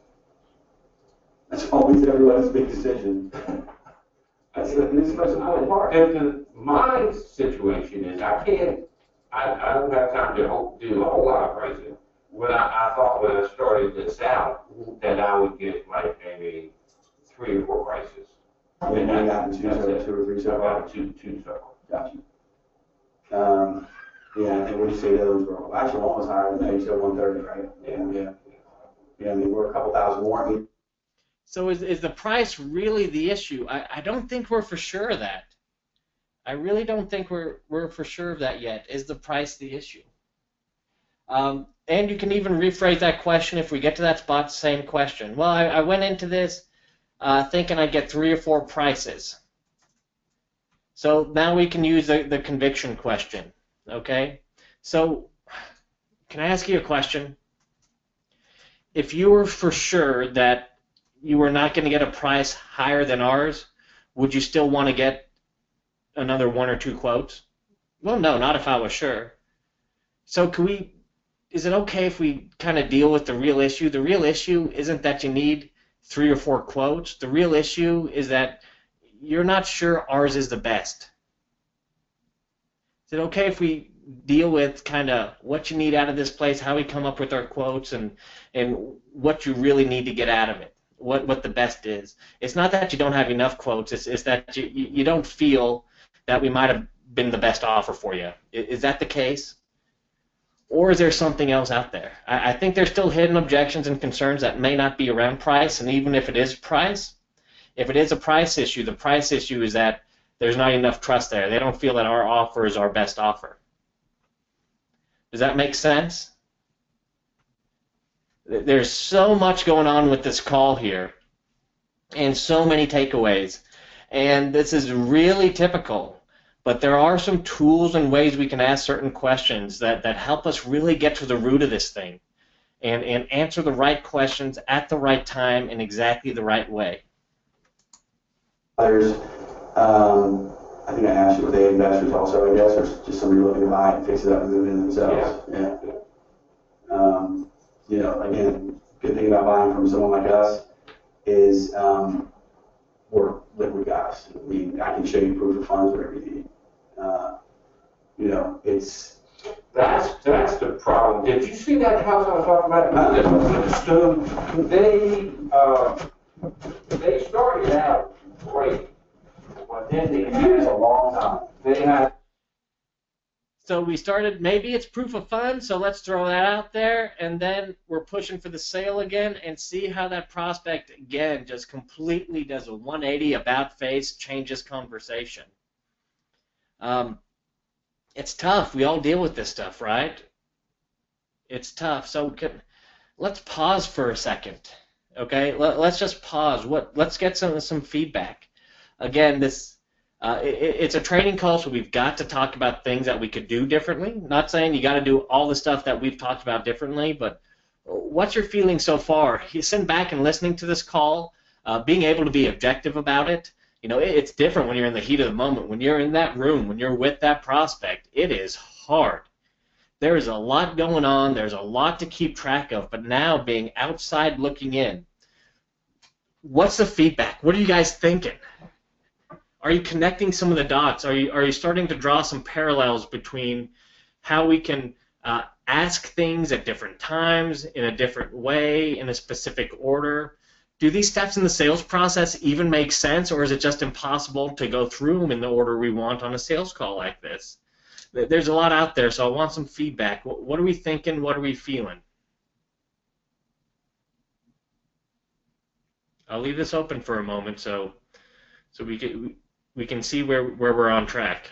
B: that's always everyone's big decision. That's the, this is the important part.
C: And the, my situation is I can't, I, I don't have time to ho- do a whole lot of pricing. When I, I thought when I started this out that I would get like maybe three or four prices.
B: And then I got two, so, two or three so far.
C: Two, two so far.
B: Gotcha. Um, yeah, I think when you say those were actually one was higher than that. You said one thirty, right? Yeah, yeah. Yeah, I mean, we're a couple thousand more. I mean,
A: So is, is the price really the issue? I, I don't think we're for sure of that. I really don't think we're, we're for sure of that yet. Is the price the issue? Um, and you can even rephrase that question if we get to that spot, same question. Well, I, I went into this uh, thinking I'd get three or four prices. So now we can use the, the conviction question, okay? So can I ask you a question? If you were for sure that you were not going to get a price higher than ours, would you still want to get another one or two quotes? Well, no, not if I was sure. So can we, is it okay if we kind of deal with the real issue? The real issue isn't that you need three or four quotes. The real issue is that you're not sure ours is the best. Is it okay if we deal with kind of what you need out of this place, how we come up with our quotes, and and what you really need to get out of it, what what the best is? It's not that you don't have enough quotes, it's, it's that you, you don't feel that we might have been the best offer for you. Is that the case? or is there something else out there? I, I think there's still hidden objections and concerns that may not be around price, and even if it is price, if it is a price issue, the price issue is that there's not enough trust there. They don't feel that our offer is our best offer. Does that make sense? There's so much going on with this call here, and so many takeaways, and this is really typical. But there are some tools and ways we can ask certain questions that, that help us really get to the root of this thing and, and answer the right questions at the right time in exactly the right way.
B: There's, um, I think I asked you, were they investors also, I guess, or just somebody looking to buy it and fix it up and move it in themselves? Yeah. yeah. Um, you know, again, good thing about buying from someone like us is um, we're liquid guys. I mean, I can show you proof of funds, whatever you need. Uh, you know, it's...
C: That's, that's the problem. Did you see that house I was talking about? Stone, they, uh, they started out great, but then they
B: It's been a long time.
C: They had.
A: So we started, maybe it's proof of funds, so let's throw that out there, and then we're pushing for the sale again and see how that prospect, again, just completely does a one eighty about face, changes conversation. Um, it's tough. We all deal with this stuff, right? It's tough. So can, let's pause for a second, okay? Let, let's just pause. What? Let's get some, some feedback. Again, this... Uh, it, it's a training call, so we've got to talk about things that we could do differently. Not saying you got to do all the stuff that we've talked about differently, but what's your feeling so far? You sitting back and listening to this call, uh, being able to be objective about it. You know, it, it's different when you're in the heat of the moment. When you're in that room, when you're with that prospect, it is hard. There is a lot going on. There's a lot to keep track of. But now, being outside looking in, what's the feedback? What are you guys thinking? Are you connecting some of the dots? Are you, are you starting to draw some parallels between how we can uh, ask things at different times, in a different way, in a specific order? Do these steps in the sales process even make sense, or is it just impossible to go through them in the order we want on a sales call like this? There's a lot out there, so I want some feedback. What are we thinking? What are we feeling? I'll leave this open for a moment so so we can... we can see where, where we're on track.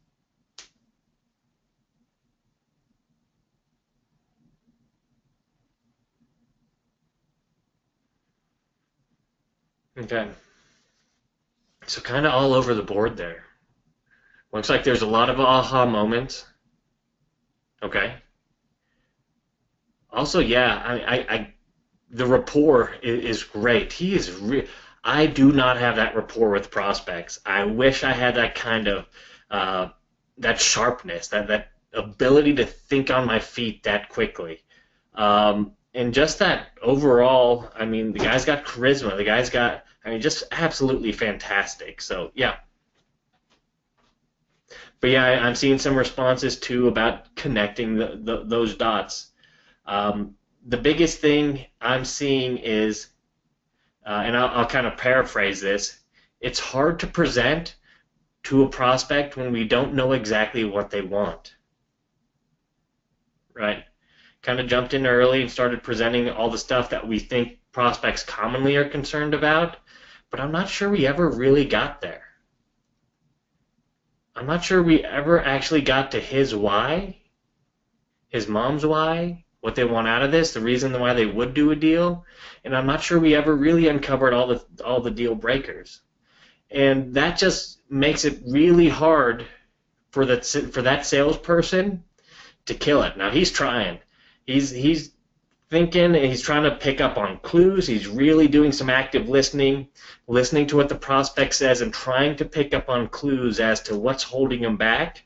A: Okay. So kind of all over the board there. Looks like there's a lot of aha moments. Okay. Also, yeah, I, I, I the rapport is, is great. He is re I do not have that rapport with prospects. I wish I had that kind of uh, that sharpness, that that ability to think on my feet that quickly, um, and just that overall. I mean, the guy's got charisma. The guy's got, I mean, just absolutely fantastic. So yeah. But yeah, I, I'm seeing some responses too about connecting the, the, those dots. Um, the biggest thing I'm seeing is. Uh, and I'll, I'll kind of paraphrase this, it's hard to present to a prospect when we don't know exactly what they want. Right? Kind of jumped in early and started presenting all the stuff that we think prospects commonly are concerned about, but I'm not sure we ever really got there. I'm not sure we ever actually got to his why, his mom's why, what they want out of this, the reason why they would do a deal, and I'm not sure we ever really uncovered all the all the deal breakers, and that just makes it really hard for that for that salesperson to kill it. Now he's trying, he's he's thinking, and he's trying to pick up on clues. He's really doing some active listening, listening to what the prospect says, and trying to pick up on clues as to what's holding him back.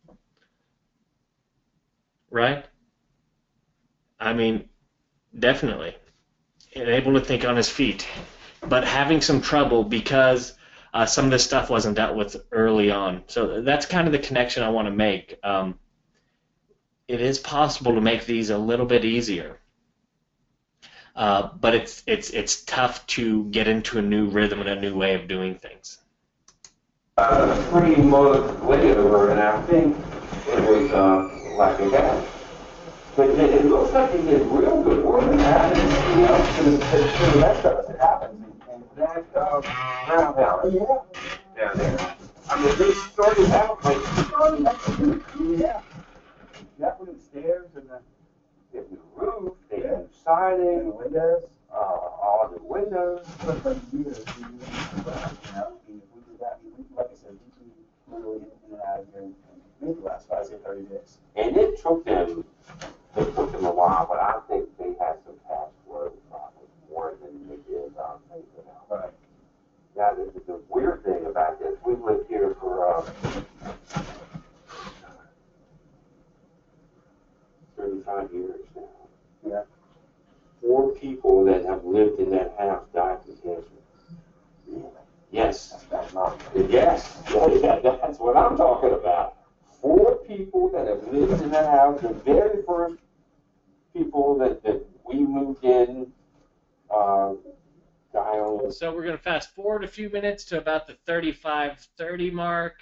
A: Right? I mean, definitely. And able to think on his feet. But having some trouble because uh, some of this stuff wasn't dealt with early on. So that's kind of the connection I want to make. Um, it is possible to make these a little bit easier. Uh, but it's, it's, it's tough to get into a new rhythm and a new way of doing things.
C: Uh, pretty much later, and I think it was uh, like a guy. But it, it looks like you did real good work.
B: It happens, you know, to the, to, to the best of us, it happens. And,
C: That, uh, Brown Valley,
B: yeah.
C: down there. I mean, they started out like,
B: Yeah. Yeah, put in stairs and the,
C: they do roof, they
B: Yeah.
C: do siding,
B: and the windows.
C: uh, all the windows.
B: But for years, we do that, you know, we we do that, we, like I said, we do literally in and out of here, maybe last five, say thirty days.
C: And it took them, it took them a while, but I think they had some cash flow problems more than they did, um, thinking about.
B: Right.
C: Now, the, the weird thing about this, we've lived here for, uh, thirty-five years now.
B: Yeah.
C: Four people that have lived in that house died from cancer.
B: Really?
C: Yes.
B: That's bad luck.
C: Yes, that's what I'm talking about. Four people that have lived in that house, the very first people that, that we moved in, uh, died on.
A: So we're going to fast forward a few minutes to about the thirty-five thirty mark.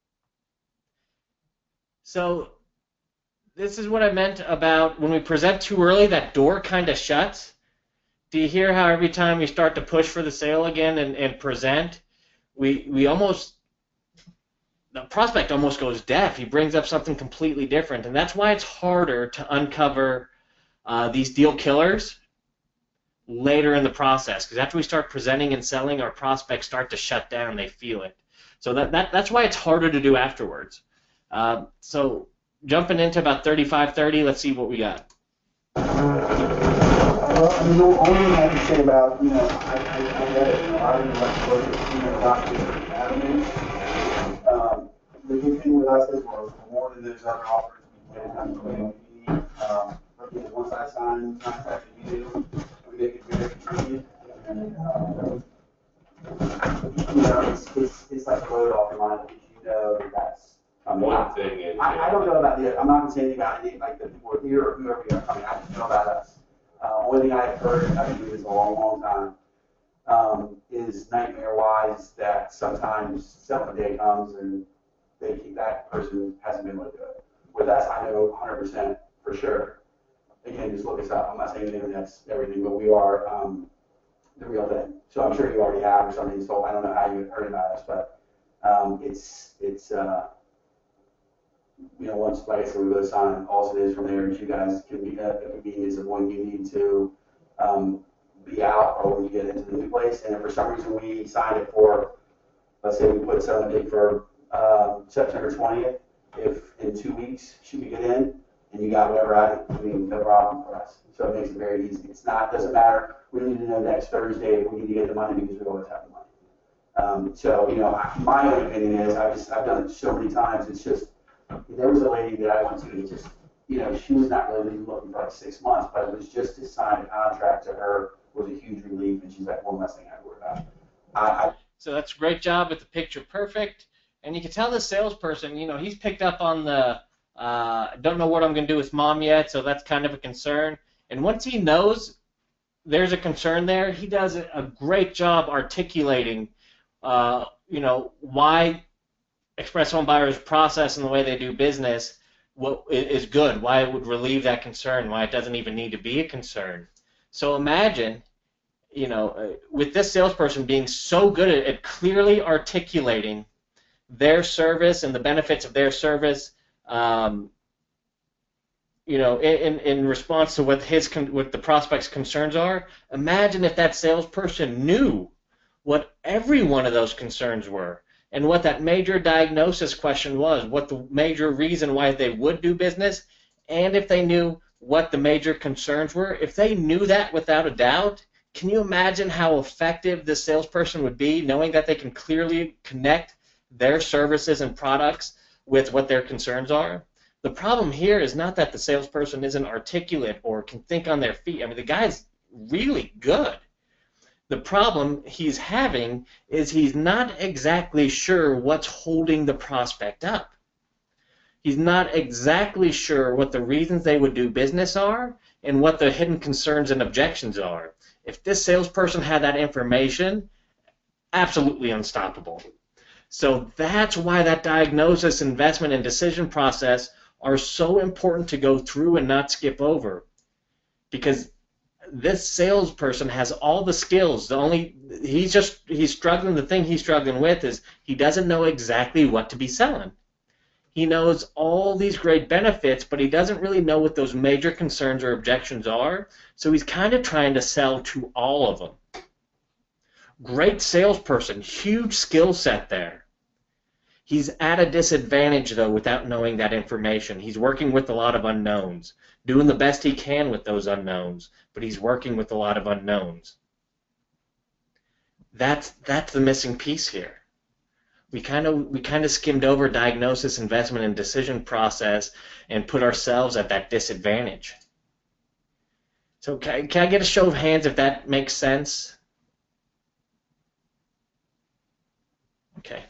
A: So this is what I meant about when we present too early, that door kind of shuts. Do you hear how every time we start to push for the sale again and, and present, we we almost, the prospect almost goes deaf. He brings up something completely different. And that's why it's harder to uncover uh, these deal killers later in the process. Because after we start presenting and selling, our prospects start to shut down. They feel it. So that, that that's why it's harder to do afterwards. Uh, so jumping into about thirty-five thirty, let's see what we got.
B: Well, I mean, the only thing I can say about, you know, I, I, I get it, you know, I really like to look at, you know, lots of different avenues. Um, the good thing with us is we're more than those other offers we get kind of when we need. Um, but again, once I sign the contract that you do, we make it very convenient. And, um, you know, it's, it's, it's like a load off your mind because you know that that's coming
C: One
B: out.
C: thing is.
B: I, I don't know about the, I'm not gonna say anything about any, like the people here or whoever you're coming, I just know about us. Uh, only thing I've heard, I've been doing this a long, long time, um, is nightmare wise that sometimes settlement day comes and they keep, that person hasn't been able to do it. With us, I know one hundred percent for sure. Again, just look us up. I'm not saying the internet's everything, but we are, um, the real thing. So I'm sure you already have or something, so I don't know how you heard about us, but, um, it's, it's, uh, you know, once, like I said, we go sign, all it is from there is you guys can be at the convenience of when you need to um, be out or when you get into the new place. And if for some reason we signed it for, let's say we put something for uh, September twentieth, if in two weeks she could get in and you got whatever out, I mean, no problem for us. So it makes it very easy. It's not, doesn't matter. We need to know next Thursday if we need to get the money because we always have the money. Um, so, you know, my own opinion is, I just, I've done it so many times, it's just, there was a lady that I went to that just, you know, she was not really looking for like six months, but it was just to sign a contract to her was a huge relief, and she's like, one less thing I have to worry about. I, I,
A: So that's a great job with the picture perfect. And you can tell the salesperson, you know, he's picked up on the, uh, don't know what I'm going to do with mom yet, so that's kind of a concern. And once he knows there's a concern there, he does a great job articulating, uh, you know, why Express Home Buyers process and the way they do business what is good, why it would relieve that concern, why it doesn't even need to be a concern. So imagine, you know, with this salesperson being so good at, at clearly articulating their service and the benefits of their service, um, you know, in, in response to what his what the prospect's concerns are. Imagine if that salesperson knew what every one of those concerns were, and what that major diagnosis question was, what the major reason why they would do business, and if they knew what the major concerns were. If they knew that without a doubt, can you imagine how effective this salesperson would be, knowing that they can clearly connect their services and products with what their concerns are? The problem here is not that the salesperson isn't articulate or can think on their feet. I mean, the guy's really good. The problem he's having is he's not exactly sure what's holding the prospect up. He's not exactly sure what the reasons they would do business are and what the hidden concerns and objections are. If this salesperson had that information, absolutely unstoppable. So that's why that diagnosis, investment, and decision process are so important to go through and not skip over, because this salesperson has all the skills. The only he's just he's struggling. The thing he's struggling with is he doesn't know exactly what to be selling. He knows all these great benefits, but he doesn't really know what those major concerns or objections are. So he's kind of trying to sell to all of them. Great salesperson, huge skill set there. He's at a disadvantage, though, without knowing that information. He's working with a lot of unknowns, doing the best he can with those unknowns, but he's working with a lot of unknowns. That's that's the missing piece here. We kind of we kind of skimmed over diagnosis, investment, and decision process and put ourselves at that disadvantage. So can, can I get a show of hands if that makes sense? Okay.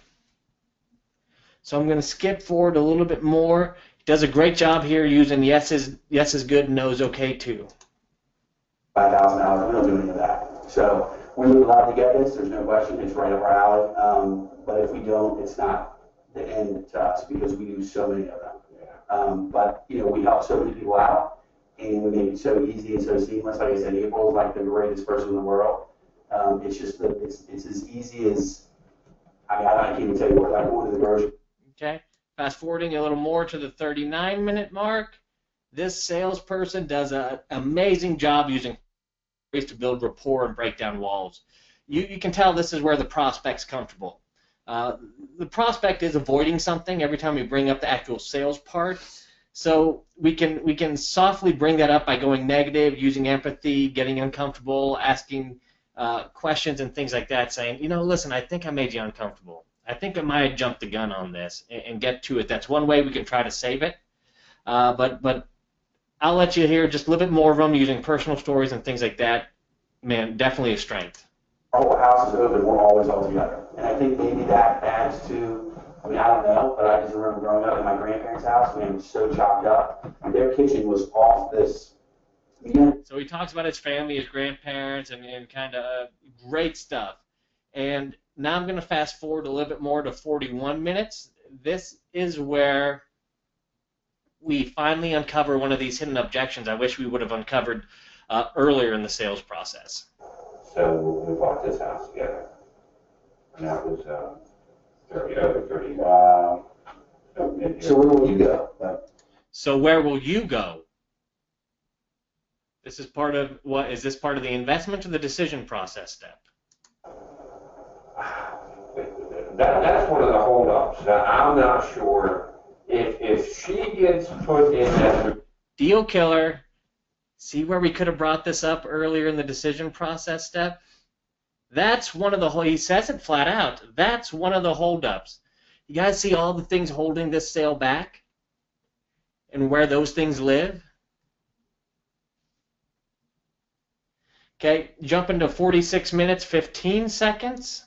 A: So I'm going to skip forward a little bit more. He does a great job here using yes is yes is good, no is okay too.
B: five thousand dollars, we don't do any of that. So we would love to get this, there's no question, it's right up our alley. Um, but if we don't, it's not the end to us because we do so many of them. Um, but, you know, we help so many people out and we make it so easy and so seamless. Like I said, April's like the greatest person in the world. Um, it's just, the, it's, it's as easy as, I mean, I can't even tell you what, like going to the grocery.
A: Okay, fast forwarding a little more to the thirty-nine minute mark. This salesperson does an amazing job using ways to build rapport and break down walls. You, you can tell this is where the prospect's comfortable. Uh, the prospect is avoiding something every time we bring up the actual sales part. So we can we can softly bring that up by going negative, using empathy, getting uncomfortable, asking uh, questions and things like that, saying, you know, listen, I think I made you uncomfortable. I think I might have jumped the gun on this, and, and get to it. That's one way we can try to save it. Uh, but but I'll let you hear just a little bit more of them using personal stories and things like that. Man, definitely a strength.
B: Our whole house is open, we're always all together. And I think maybe that adds to, I mean, I don't know, but I just remember growing up in my grandparents' house, man, it was so chopped up. And their kitchen was off this, you know.
A: So he talks about his family, his grandparents, and, and kind of uh, great stuff. And now I'm going to fast forward a little bit more to forty-one minutes. This is where we finally uncover one of these hidden objections I wish we would have uncovered uh, earlier in the sales process.
C: So we bought this house together, and that was uh, thirty over thirty.
B: Wow.
C: So,
B: So where will you go? Like,
A: So where will you go? This is part of what is this part of the investment or the decision process step?
C: That, that's one of the holdups. Now, I'm not sure if if she gets put in that.
A: Deal killer. See where we could have brought this up earlier in the decision process step? That's one of the, he says it flat out, that's one of the holdups. You guys see all the things holding this sale back? And where those things live? Okay, jump into forty-six minutes, fifteen seconds.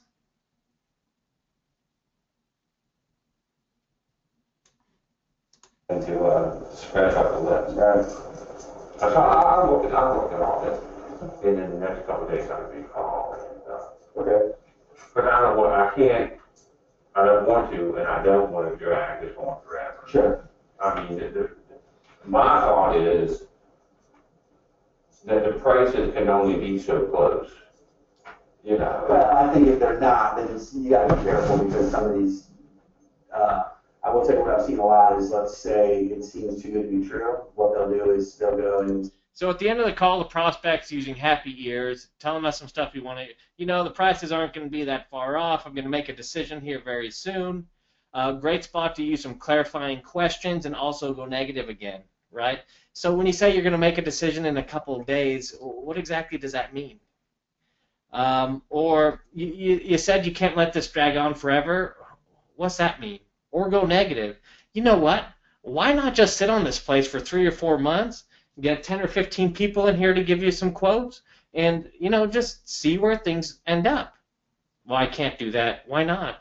C: And to uh, scratch up the lips. Right. So I, I'm looking, I'm looking at all this, and in the next couple of days I'm gonna be called. And, uh,
B: okay.
C: but I don't want, I can't, I don't want to, and I don't want to drag this on forever.
B: Sure.
C: I mean, the, the, my thought is that the prices can only be so close. You know.
B: Well, I think if they're not, then it's, you gotta be careful because some of these, uh, I will tell you what I've seen a lot is, let's say it seems too good to be true. What they'll do is they'll go and.
A: So at the end of the call, the prospect's using happy ears, telling us some stuff we want to, you know, the prices aren't going to be that far off. I'm going to make a decision here very soon. Uh, great spot to use some clarifying questions and also go negative again, right? So when you say you're going to make a decision in a couple of days, what exactly does that mean? Um, or you, you, you said you can't let this drag on forever. What's that mean? Or go negative. You know what? Why not just sit on this place for three or four months, get ten or fifteen people in here to give you some quotes, and, you know, just see where things end up? Well, I can't do that. Why not?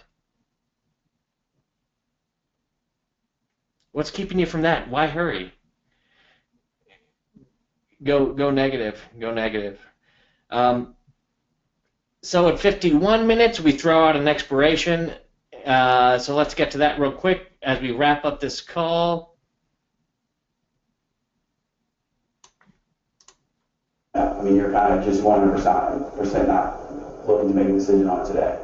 A: What's keeping you from that? Why hurry? Go, go negative. Go negative. Um, so at fifty-one minutes, we throw out an expiration. Uh, so let's get to that real quick as we wrap up this call.
B: mean, you're kind of just one hundred percent not looking to make a decision on it today.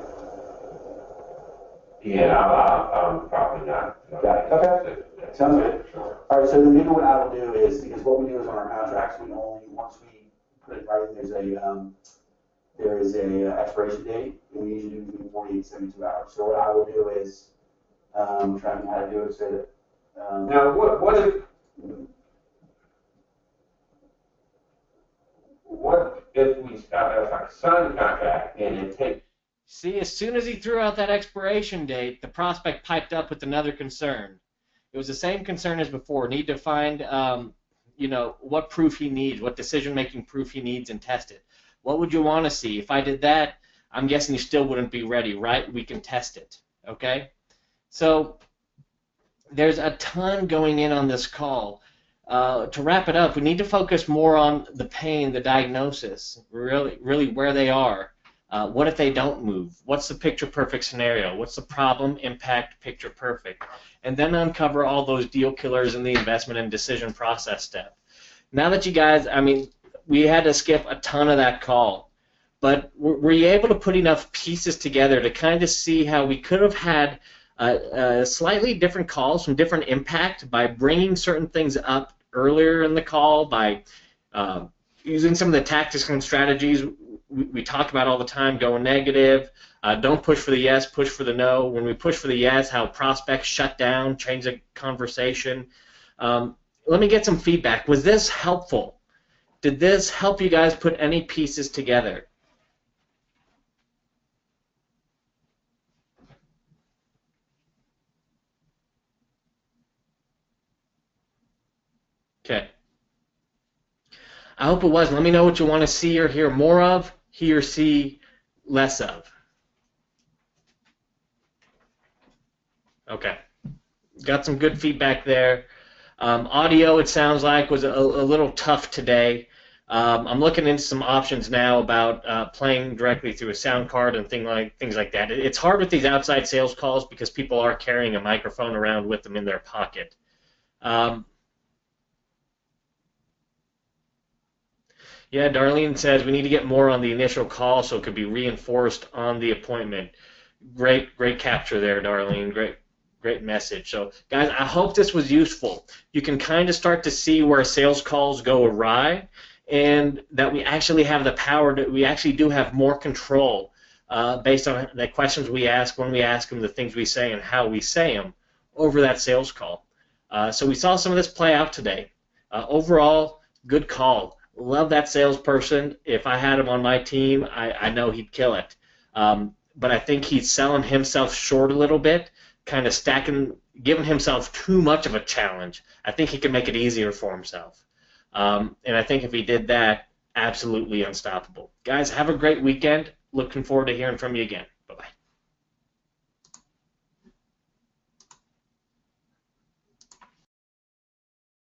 C: Yeah, I, I'm probably not.
B: Got it. Okay. Sounds good.
C: Sure.
B: All right, so then maybe what I will do is, because what we do is on our contracts, we only, once we put it in writing, there's a, um, there is a uh, expiration date, and we usually do between forty-eight to seventy-two hours. So what I will do is, um, try to how to do it so that, um.
C: Now, what, what if, what if we, uh, if I sign the contract and it takes,
A: See, as soon as he threw out that expiration date, the prospect piped up with another concern. It was the same concern as before. Need to find, um, you know, what proof he needs, what decision-making proof he needs, and test it. What would you want to see? If I did that, I'm guessing you still wouldn't be ready, right? We can test it, okay? So there's a ton going in on this call. Uh, to wrap it up, we need to focus more on the pain, the diagnosis, really, really where they are. Uh, what if they don't move? What's the picture-perfect scenario? What's the problem, impact, picture-perfect? And then uncover all those deal killers in the investment and decision process step. Now that you guys, I mean, we had to skip a ton of that call, but were you able to put enough pieces together to kind of see how we could have had uh, uh, slightly different calls from different impact by bringing certain things up earlier in the call, by uh, using some of the tactics and strategies we, we talk about all the time, going negative, uh, don't push for the yes, push for the no. When we push for the yes, how prospects shut down, change the conversation. Um, let me get some feedback. Was this helpful? Did this help you guys put any pieces together? Okay. I hope it was. Let me know what you want to see or hear more of, he or see less of. Okay. Got some good feedback there. Um, audio, it sounds like, was a, a little tough today. Um, I'm looking into some options now about uh, playing directly through a sound card and thing like, things like that. It's hard with these outside sales calls because people are carrying a microphone around with them in their pocket. Um, Yeah, Darlene says we need to get more on the initial call so it could be reinforced on the appointment. Great, great capture there, Darlene. Great, great message. So, guys, I hope this was useful. You can kind of start to see where sales calls go awry, and that we actually have the power to, we actually do have more control uh, based on the questions we ask, when we ask them, the things we say, and how we say them over that sales call. Uh, so we saw some of this play out today. Uh, overall, good call. Love that salesperson. If I had him on my team, I, I know he'd kill it. Um, but I think he's selling himself short a little bit, kind of stacking, giving himself too much of a challenge. I think he can make it easier for himself. Um, and I think if he did that, absolutely unstoppable. Guys, have a great weekend. Looking forward to hearing from you again. Bye-bye.